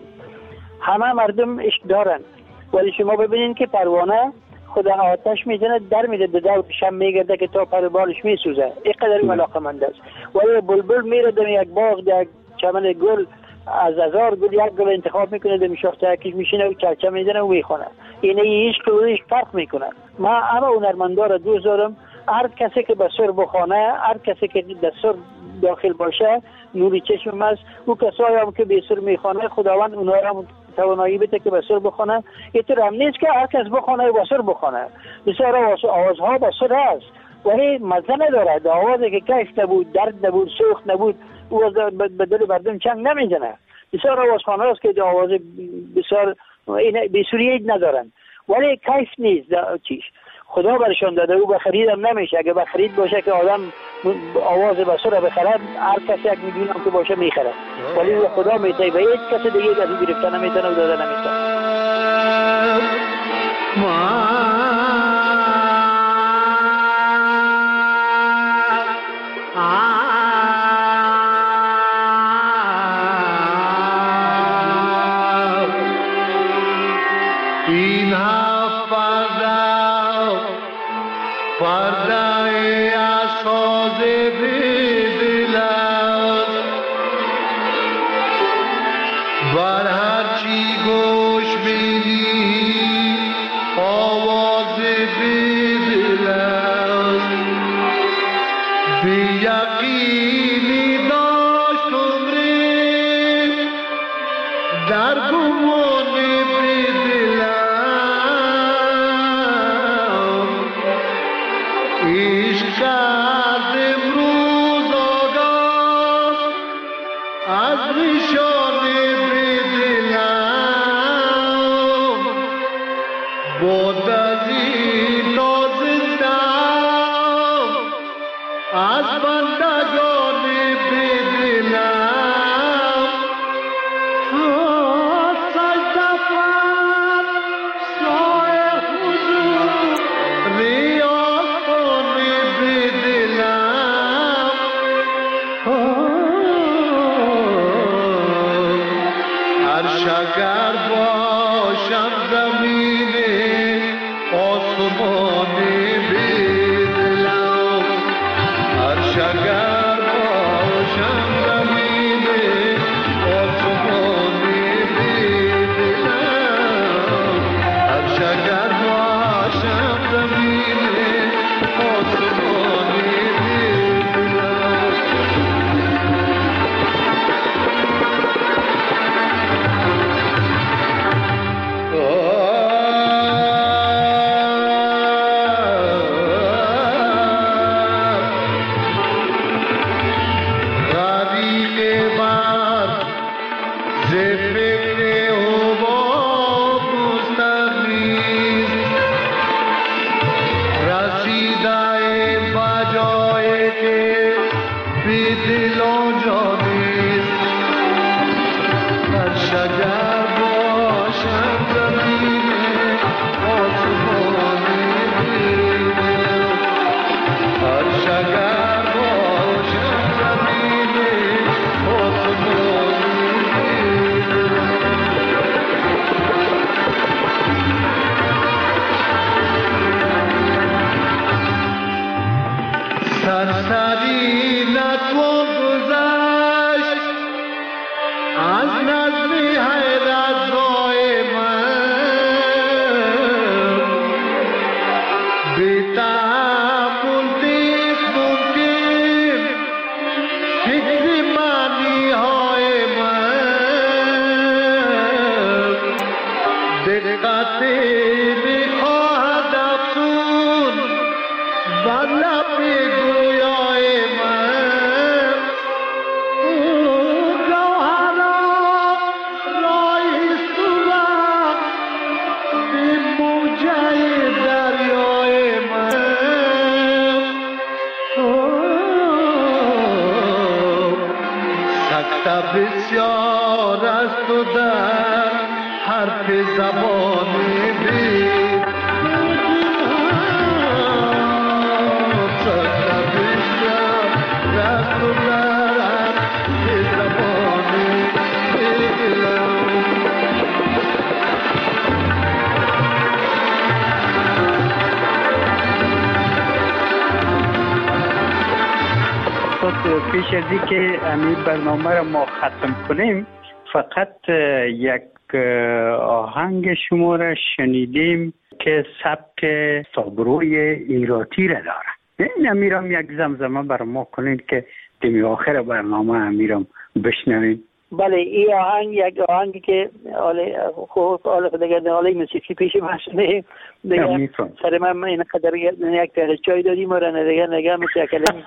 همه مردم عشق دارن ولی شما ببینین که پروانه خدا آتش میزنه در میده به دور شم میگرده که تا پر بالش میسوزه. اینقدر علاقه‌مند است. ولی بلبل میره در یک باغ در چمن گل از هزار گل یک گل انتخاب میکنه در میشاخته یکیش میشینه و چرچه میزنه و میخونه. اینه عشق و عشق فرق میکنه. ما همه هنرمندا را دوست دارم. هر کسی که به سر بخونه، هر کسی که در سر داخل باشه نوری چشم است. او کسایی هم که به سر میخونه خداوند اونها را توانایی بده که به سر بخونه. اینطور هم نیست که هر کس بخونه و به سر بخونه. بسیار آوازها به سر است ولی مزه نداره. در آوازی که کیف نبود، درد نبود، سوخت نبود، او به دل مردم چنگ نمیزنه. بسیار آوازخانه است که در آواز بسیار بیسوریه ندارن ولی کیف نیست. چیش خدا برشان داده او به خرید هم نمیشه. اگه به خرید باشه که آدم آواز بسر را بخرد هر کسی یک میلیون هم که باشه میخرد ولی او خدا میته و هیچ کسی دیگه از او گرفته نمیتونه و داده نمیتونه. پرده اساس بیدل است بر هرچی گوش میدی آواز بیدل است بی یقینی داشت عمری در گمان بیدل عشق از امروز آگاه از نشان بدلم بود از این نازندم از بندگان بدلم سجده فرد سای حضور ریاض اگر باشم زمین آسمان بدلم هرش اگر باشم زمین آسمان بدلم هرش اگر باشم زمین آسمان سرسری نتوان گذشت از نظم حیرت رای من بی تحمل نیست ممکن فکر معنی های من دقتی میخواهد افسون بر لب گویای من گوهرا رایست و به موجه دریای من سکته بسیار است و در حرف زبان بید پیش از اینکه همین برنامه را ما ختم کنیم فقط یک آهنگ شما را شنیدیم که سبک سابروی ایراتی را داره. این امیرم یک زمزمه بر ما کنید که دمی آخر برنامه امیرم بشنوید. بله این آهنگ یک آهنگی که آله خوب آله دیگه آله موسیقی پیش ماشینه دیگه سر من این قدر یک پیاله چای دادیم و رنه دیگه نگه میشه کلمه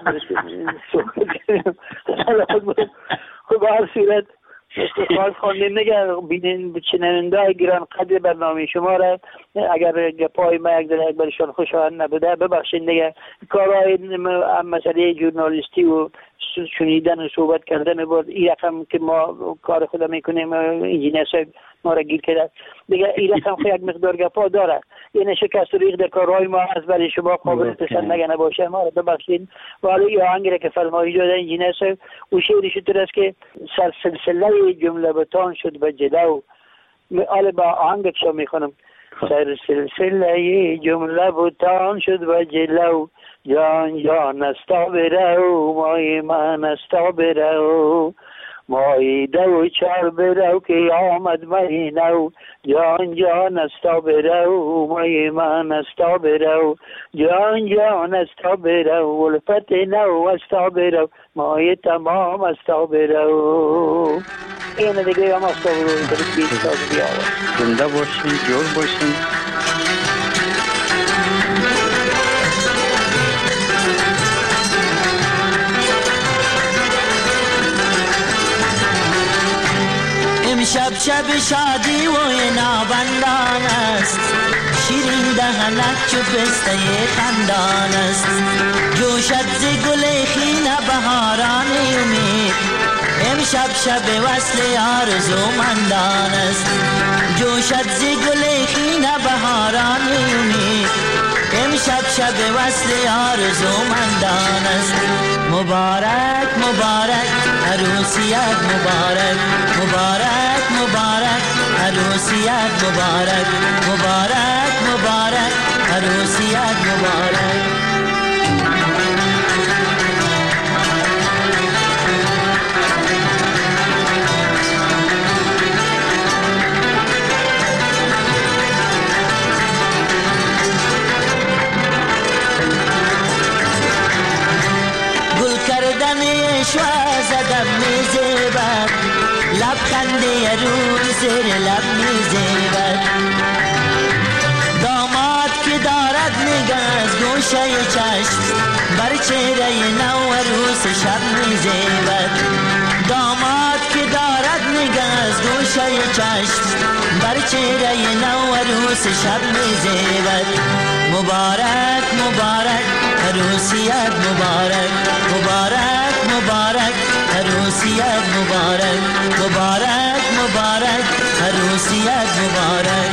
خب هر صورت استقبال خواندیم نگه بینین چننده گران قدر برنامه شما را اگر گپای ما یک در برشان خوشایند نبوده ببخشید نگه کارهای مسئله ژورنالیستی و شنیدن و صحبت کردن بود این رقم که ما کار خود میکنیم انجینیر صاحب ما را گیر کرده دیگه این رقم خود یک مقدار گپا داره یعنی شکست ریخ در کارهای ما از برای شما قابل پسند نگه نباشه ما را ببخشید و حالا این آهنگی را که فرمایی داده انجینیر صاحب او شعرش طور است که سلسله جمله بتان شد به جلو حالا با آهنگ شما میخونم سر سلسله جمله بوتان شد و جلو جان جان استا برو مای من استا برو مای دو چار برو که آمد مهینو جان جان استا برو مای من استا برو جان جان استا برو ولفت نو استا برو مای تمام استا برو این دیگه هم استا برو برید بیت ساز بیاور زنده باشین جور باشین شب شب شادی و نابندان است شیرین دهنک چو پسته خندان است جوشد ز گل خیل بهاران امید امشب شب وصل آرزومندان است جوشد ز گل خیل بهاران امید امشب شب وصل آرزومندان است مبارک مبارک عروسیت مبارک مبارک مبارک عروسیت مبارک مبارک مبارک عروسیت مبارک شوا زدم میزیبد لبخنده روی زیر لب میزیبد داماد که دارد نگه از گوشه چشم بر چهره نو عروس شب میزیبد داماد که دارد نگه از گوشه چشم بر چهره نو عروس شب میزیبد مبارک مبارک عروسیت مبارک مبارک مبارک عروسیت مبارک مبارک مبارک عروسیت مبارک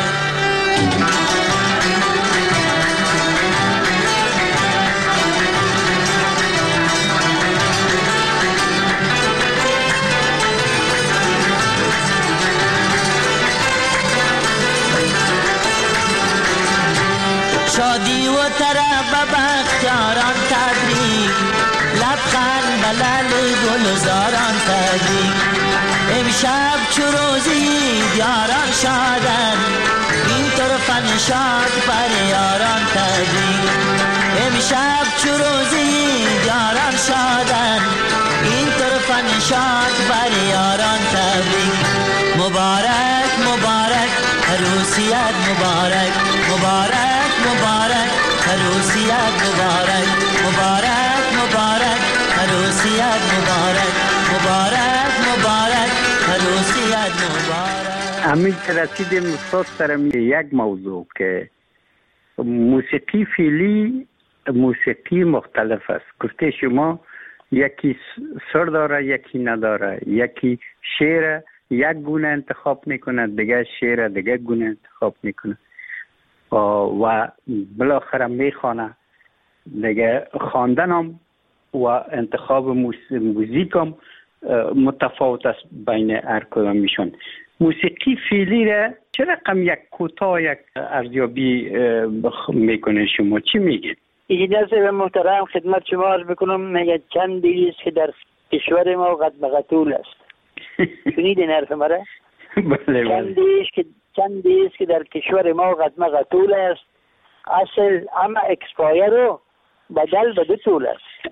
شادی و طرب بختیاران تبریک لبخند بلل گلزاران تبریک امشب چو روزی دیاران شادن این طرف نشاد بر یاران تبریک امشب چو روزی دیاران شادن این طرف نشاد بر یاران تبریک مبارک مبارک عروسیت مبارک مبارک مبارک عروسیت مبارک مبارک مبارک عروسیت مبارک مبارک مبارک عروسیت مبارک. همین که رسیدیم استاد سرم یک موضوع که موسیقی فعلی موسیقی مختلف است. گفته شما یکی سر داره یکی نداره، یکی شعر یک گونه انتخاب میکنه، دیگه شعر دیگه گونه انتخاب میکنه و بالاخره میخوانه. دیگه خواندن هم و انتخاب موزیک هم متفاوت است بین هر کدامشون. موسیقی فعلی را چه رقم یک کوتاه یک ارزیابی میکنه شما؟ چی میگید؟ اجازه محترم خدمت شما عرض بکنم. میگه چندی است که در کشور ما قد بغتول است. شنیدین حرف مرا؟ بله بله. چندی است که چندی است که در کشور ما قد بغتول است. اصل اما اکسپایر رو بدل به دو طول است.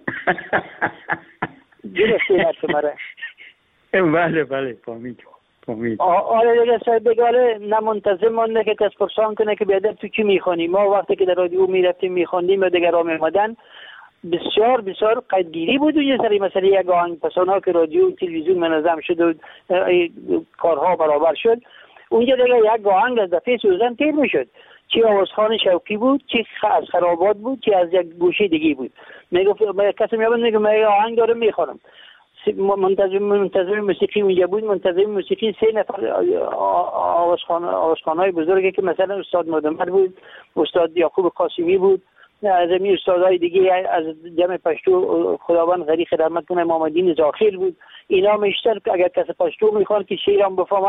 درسته حرف مرا؟ بله بله فهمیدم. آره دیگه صاحب بگاره نمنتظم مانده که کس پرسان کنه که بیادر تو چی میخوانی. ما وقتی که در رادیو میرفتیم میخوندیم و دیگر آمه مدن بسیار بسیار قدگیری بود اونجا سری مثلا یک آهنگ پسان ها که رادیو تلویزیون منظم شد و کارها برابر شد. اونجا دیگه یک آهنگ از دفعه سوزن تیر میشد، چی آوازخان شوقی بود، چی از خرابات بود، چی از یک گوشه دیگه بود. میگفت کسی میابند میگه من آهنگ دارم میخوانم. منتظم منتظم موسیقی اونجا بود. منتظم موسیقی سه نفر آوازخان آوازخانای بزرگی که مثلا استاد مدمر بود، استاد یعقوب قاسمی بود، از این استادای دیگه از جمع پشتو خداوند غریق رحمت کنه محمدین زاخیل بود. اینا میشتر اگر کسی پشتو میخوان که شعرم بفهمن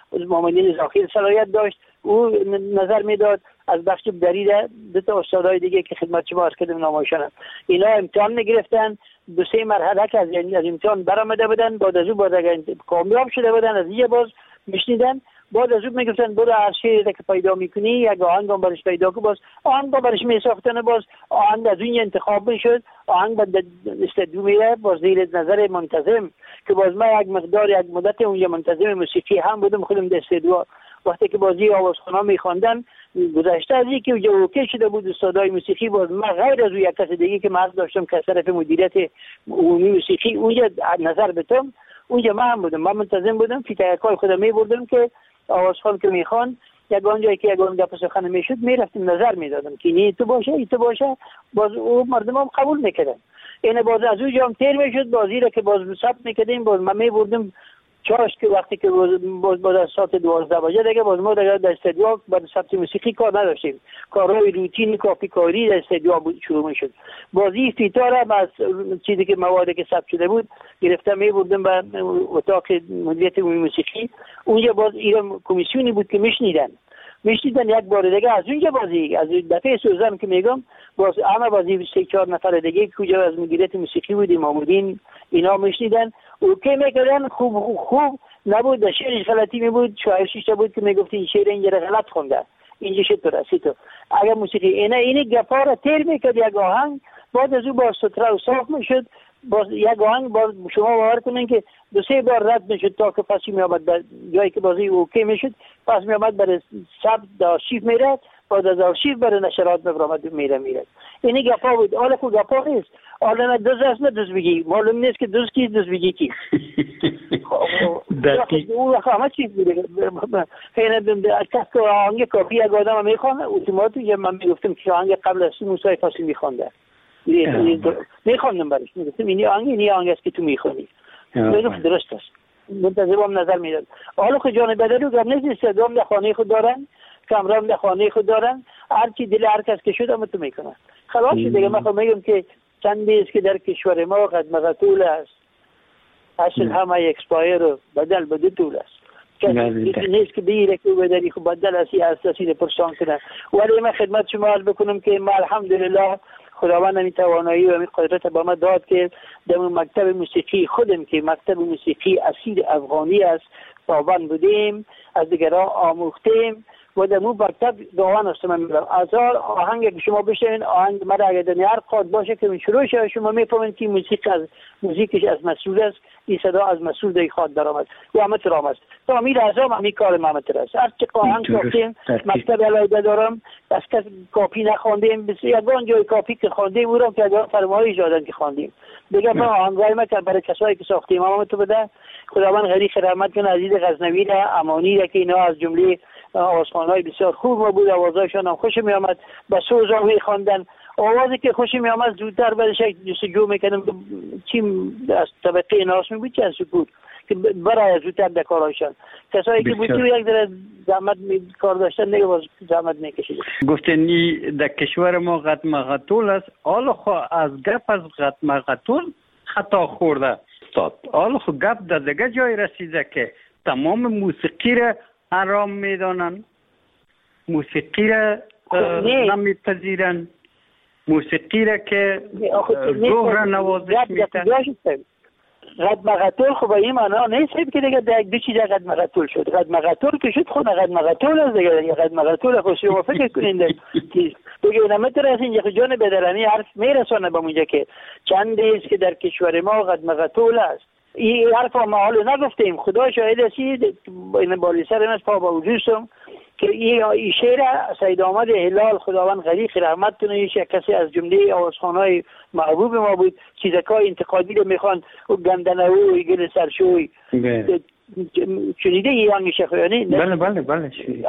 محمد علی زاخیر صلاحیت داشت، او نظر میداد. از بخش دری دو تا استادای دیگه که خدمت شما عرض کردم نمایشانم، اینا امتحان میگرفتن، دو سه مرحله که از یعنی از امتحان برآمده بودن، بعد از اون باز اگر کامیاب شده بودن از یه باز میشنیدن، بعد از اون میگفتن برو هر شعری که پیدا میکنی یک آهنگ هم برش پیدا کن، باز آهنگ با برش میساختن، باز آهنگ از اون انتخاب میشد، آهنگ بعد استدیو میره باز زیر نظر منتظم که باز ما یک مقدار یک مدت اونجا منتظم موسیقی هم بودم، خودم در استدیو وقتی که بازی آوازخوان‌ها میخواندن گذشته از اینکه اونجا اوکی شده بود استادای موسیقی، باز من غیر از یک کس دیگه که مرد داشتم که از طرف مدیریت عمومی موسیقی اونجا نظر بتم، اونجا من هم بودم، من منتظم بودم فیتایکای خودم میبردم که آوازخوان که میخوان یک آنجایی که یک آن گپ سخن میشد میرفتم نظر میدادم که این تو باشه این تو باشه، باز او مردم هم قبول میکردن. این باز از اونجا هم تیر میشد، بازی را که باز ثبت میکردیم، باز من میبردم چاش که وقتی که باز باز از ساعت دوازده بجه دیگه باز ما دیگه در استدیو بعد ثبت موسیقی کار نداشتیم، کارهای روتین کافی کاری در استدیو شروع میشد. بازی فیتار از چیزی که موادی که ثبت شده بود گرفتم میبردم به اتاق مدیریت عمومی موسیقی، اونجا باز ایران کمیسیونی بود که میشنیدن میشنیدن یک بار دیگه از اونجا بازی از دفعه سوزن که میگم باز همه بازی سه چهار نفر دیگه که از مدیریت موسیقی بود، امام‌الدین اینا میشنیدن اوکی میکردن، خوب خوب خوب نبود، شعرش غلطی میبود، شاعر شیشته بود که میگفتی این شعر اینجا غلط خونده، اینجا چطور است تو اگر موسیقی اینا اینی گپا را تیر میکرد یک آهنگ، بعد از اون باز ستره و صاف میشد، باز یک آهنگ باز شما باور کنین که دو سه بار رد میشد تا که پسی میامد در جایی که بازی اوکی میشد، پس میامد برای ثبت در آرشیو میرد، بعد از آرشیو برای نشرات میبرامد میره میره. اینی گپا بود. حالا که گپا نیست، حالا نه دوز است نه دوز بگی، معلوم نیست که دوز کی دوز بگی کی. اون همه چیز بوده. خیلی کس که آهنگ کافی یک آدم میخوانه اتوماتیک من میگفتم که آهنگ قبل از موسی فاصل میخوانده، میخواندم برش میگفتم اینی آهنگ اینی آهنگ است که تو میخوانی، میگفت درست است، منتظرم نظر میداد. حالا که جان بدرو گم نیست، صدام در خانه خود دارن، کامرام در خانه خود دارن، هر چی دل هر کس که شد هم تو میکنن. خلاص دیگه من خب میگم که چندی است که در کشور ما قد مقتول است، اصل همه اکسپایر و بدل بده طول است، کسی نیست که بگیره که بدلی خب بدل اسی اساسی پرسان کنه. ولی من خدمت شما عرض بکنم که ما الحمدلله خداوند این توانایی و این قدرت با ما داد که در مکتب موسیقی خودم که مکتب موسیقی اصیل افغانی است پابند بودیم، از دیگران آموختیم و در اون مکتب دعوان است. من میگم هزار آهنگ که شما بشنوین آهنگ مرا اگر در هر قاد باشه که من شروع شه شما میفهمید که موسیقی از موزیکش از مسئول است، این صدا از مسئول در خود درآمد و همت رام است. تا امیر اعظم همین کار محمد است. هر چه آهنگ ساختیم مکتب علاوه دارم، از کس کاپی نخواندیم، بسیار یگان جای کاپی که خواندیم او را که اگر فرمایش دادن که خواندیم. دیگه ما آهنگای ما که برای کسایی که ساختیم ما تو بده خداوند غریق رحمت کنه. عزیز غزنوی را، امانی را که اینا از جمله آوازخوان‌های بسیار خوب ما بود، آوازهایشان هم خوش می آمد، با سوزا می خواندن، آوازی که خوش می آمد زودتر برش جستجو میکردم چی از طبقه ناس می بود چه از بود که برای زودتر در کارهایشان. کسایی که بود که یک در زحمت کار داشتن دیگه باز زحمت میکشید. گفتن در کشور ما قدم قطول است، حالا خو از گپ از قدم قطول خطا خورده استاد، حالا خو گپ در دیگه جای رسیده که تمام موسیقی را حرام میدانن، موسیقی را نمیپذیرن، موسیقی را که روح را نوازش میتن. قد مقتول خب این معنا نیست که دیگه در دو چیز قد مقتول شد. قد مقتول که شد خود قد مقتول است دیگه، قد مقتول خود شما فکر کنید دیگه نمیتونه از اینجا جان بدرانی حرف میرسانه به اونجا که چند است که در کشور ما قد مقتول است. این حرف ما حالا نگفتیم، خدا شاهد است. این بالی سر از پا با وجودم که این شعر سید احمد هلال خداوند غریق رحمت کنه، یک کسی از جمله آوازخوان‌های محبوب ما بود، چیزکای انتقادی رو میخوان و گندنه‌وی گل سرشوی شنیده این آهنگ شخویانی؟ بله بله بله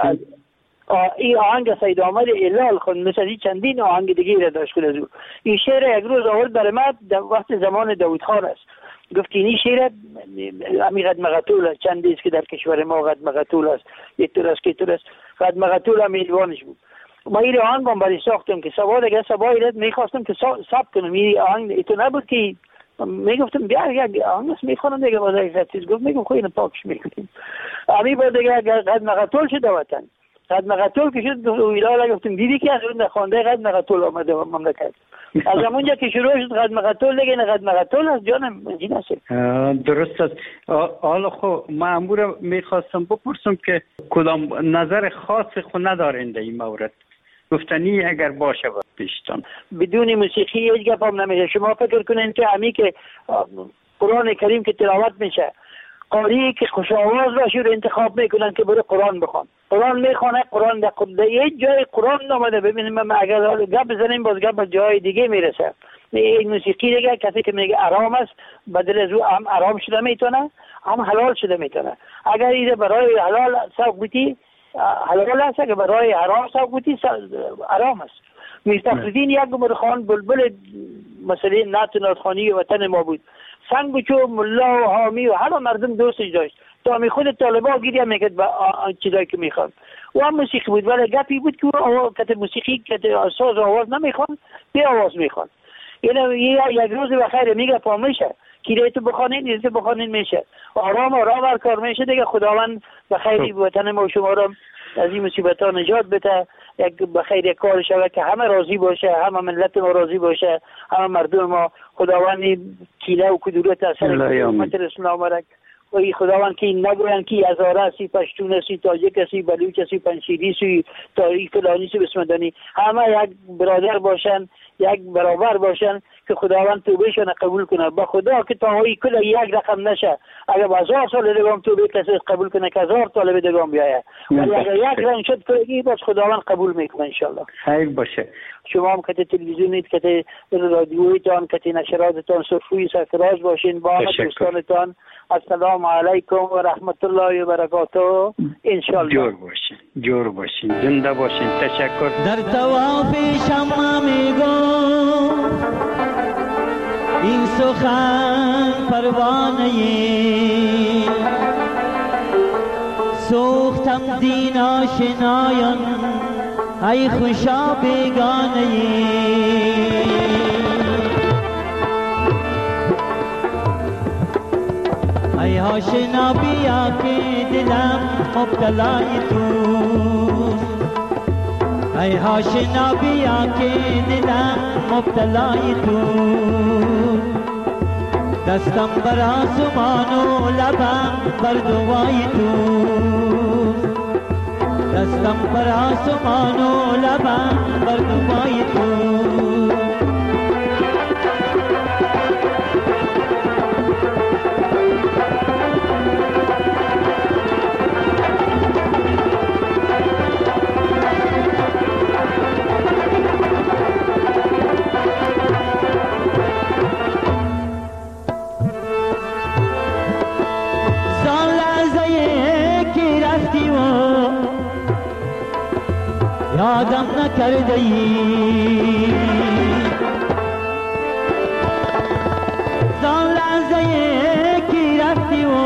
این آهنگ سید احمد هلال خود مثل چندین آهنگ دیگه را داشت. خود این شعر یک روز آورد برای ما در وقت زمان داوود خان است، گفت که این شعر همی قد مقتول است، چندی است که در کشور ما قد مقتول است، یک طور است که طور است، قد مقتول هم ایدوانش بود. ما این آهنگ هم برای ساختم که سوال اگر سوال ایرد میخواستم که ثبت کنم. این آهنگ ایتو نبود که میگفتم بیا یک آنس میخوانم دیگه باز یک چیز گفت میگم خو اینو پاکش میکنیم امی با دیگه قد مقتول شد وطن قد مقتول که شد ویلا گفتم دیدی که از اون خانده قد مقتول آمده مملکت از همونجا که شروع شد قد مقتول دیگه قد مقتول از جانم جی نشه. درست است. حالا خب مأمور میخواستم بپرسم که کدام نظر خاص خو ندارین در این مورد گفتنی اگر باشه پیشتان بدون موسیقی هیچ گپ هم نمیشه. شما فکر کنین که امی که قرآن کریم که تلاوت میشه قاری که خوش آواز باشه رو انتخاب میکنن که بره قرآن بخوان قرآن میخونه قرآن در یک جای قرآن نامده. ببینیم ما اگر گپ بزنیم باز گپ به جای دیگه میرسه. این موسیقی دیگه کسی که میگه آرام است بدل از او هم آرام شده میتونه هم حلال شده میتونه. اگر ایده برای حلال سوق بودی حلال است که برای حرام سوق بودی آرام است. مستفردین یک گمر خان بلبل مثلا نعت ناتخوانی وطن ما بود سنگ بچو ملا و حامی و هر مردم دوستش داشت تا می خود طالبا گیری هم میکرد با چیزایی که میخوان و هم موسیقی بود ولی گپی بود که کت موسیقی کت ساز آواز نمیخوان بی آواز میخوان. یعنی یک روز بخیر میگه پا میشه که تو بخوانین ایزه بخوانین میشه آرام آرام هر کار میشه دیگه. خداوند بخیری وطن ما و شما را از این مصیبت ها نجات بده یک بخیر یک کار شود که همه راضی باشه همه ملت ما راضی باشه همه مردم ما. خداوند کیله و کدورت اثر امت اسلام را و خداوند که نگوین که هزاره هستی پشتون هستی تاجیک هستی بلوچ هستی پنشیری هستی تاریخ فلانی هستی بسمدانی همه یک برادر باشن یک برابر باشن که خداوند توبهشون قبول کنه. با خدا که تاهایی کل یک رقم نشه اگر با هزار سال دگام توبه کسی قبول کنه که هزار طالب دگام بیایه ولی اگر یک رنگ شد که باز خداوند قبول میکنه انشالله. خیر باشه. شما هم که تلویزیونیت که رادیویتان که نشراتتان صرفوی سرفراز باشین با همه دوستانتان. السلام علیکم و رحمت الله و برکاته انشالله. جور باشین جور باشین زنده باشین. تشکر. در طواف شمع میگو این سخن پروانه سوختم دین آشنایان ای خوشا بیگانه ای آشنا بیا که دلم مبتلای توست ای آشنا بیا که دلم مبتلای توست دستم بر آسمان و لبم بر دوای توست دستم بر آسمان و لبم بر دوای توست یادم نکرده ای زان لحظه کی رفتی و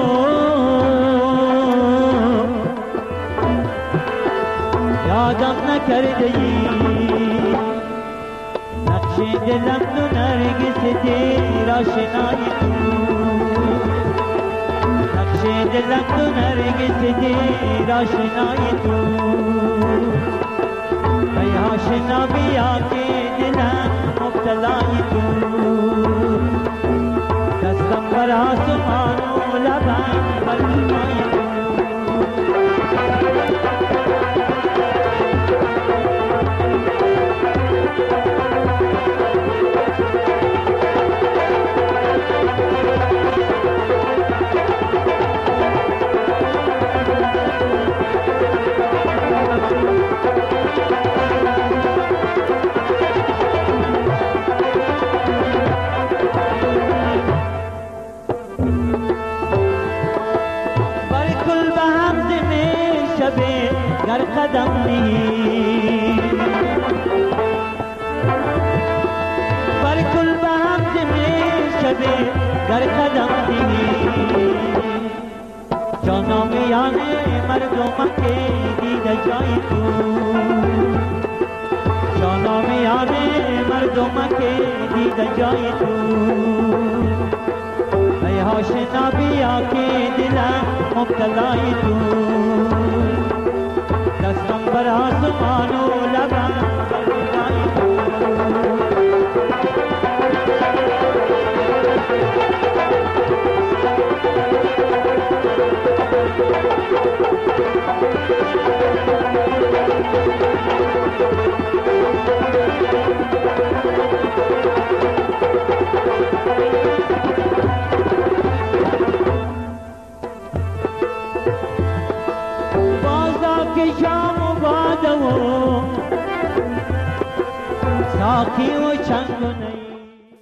یادم نکرده ای نقش دلم تو نرگس دیر آشنای تو نقش دلم تو نرگس دیر آشنای تو ای آشنا بیا که دلم مبتلای تو دستم بر آسمان و لبم بر دوای تو گر قدم نهی بر کل به هم زمین شبه گر قدم نهی جانا میانه مردم که دیده جای تو جانا میانه میان مردم که دیده جای تو ای آشنا بیا که دلم مبتلای تو دستم بر آسمان و لبم بر گدای تو ساقی و چنگ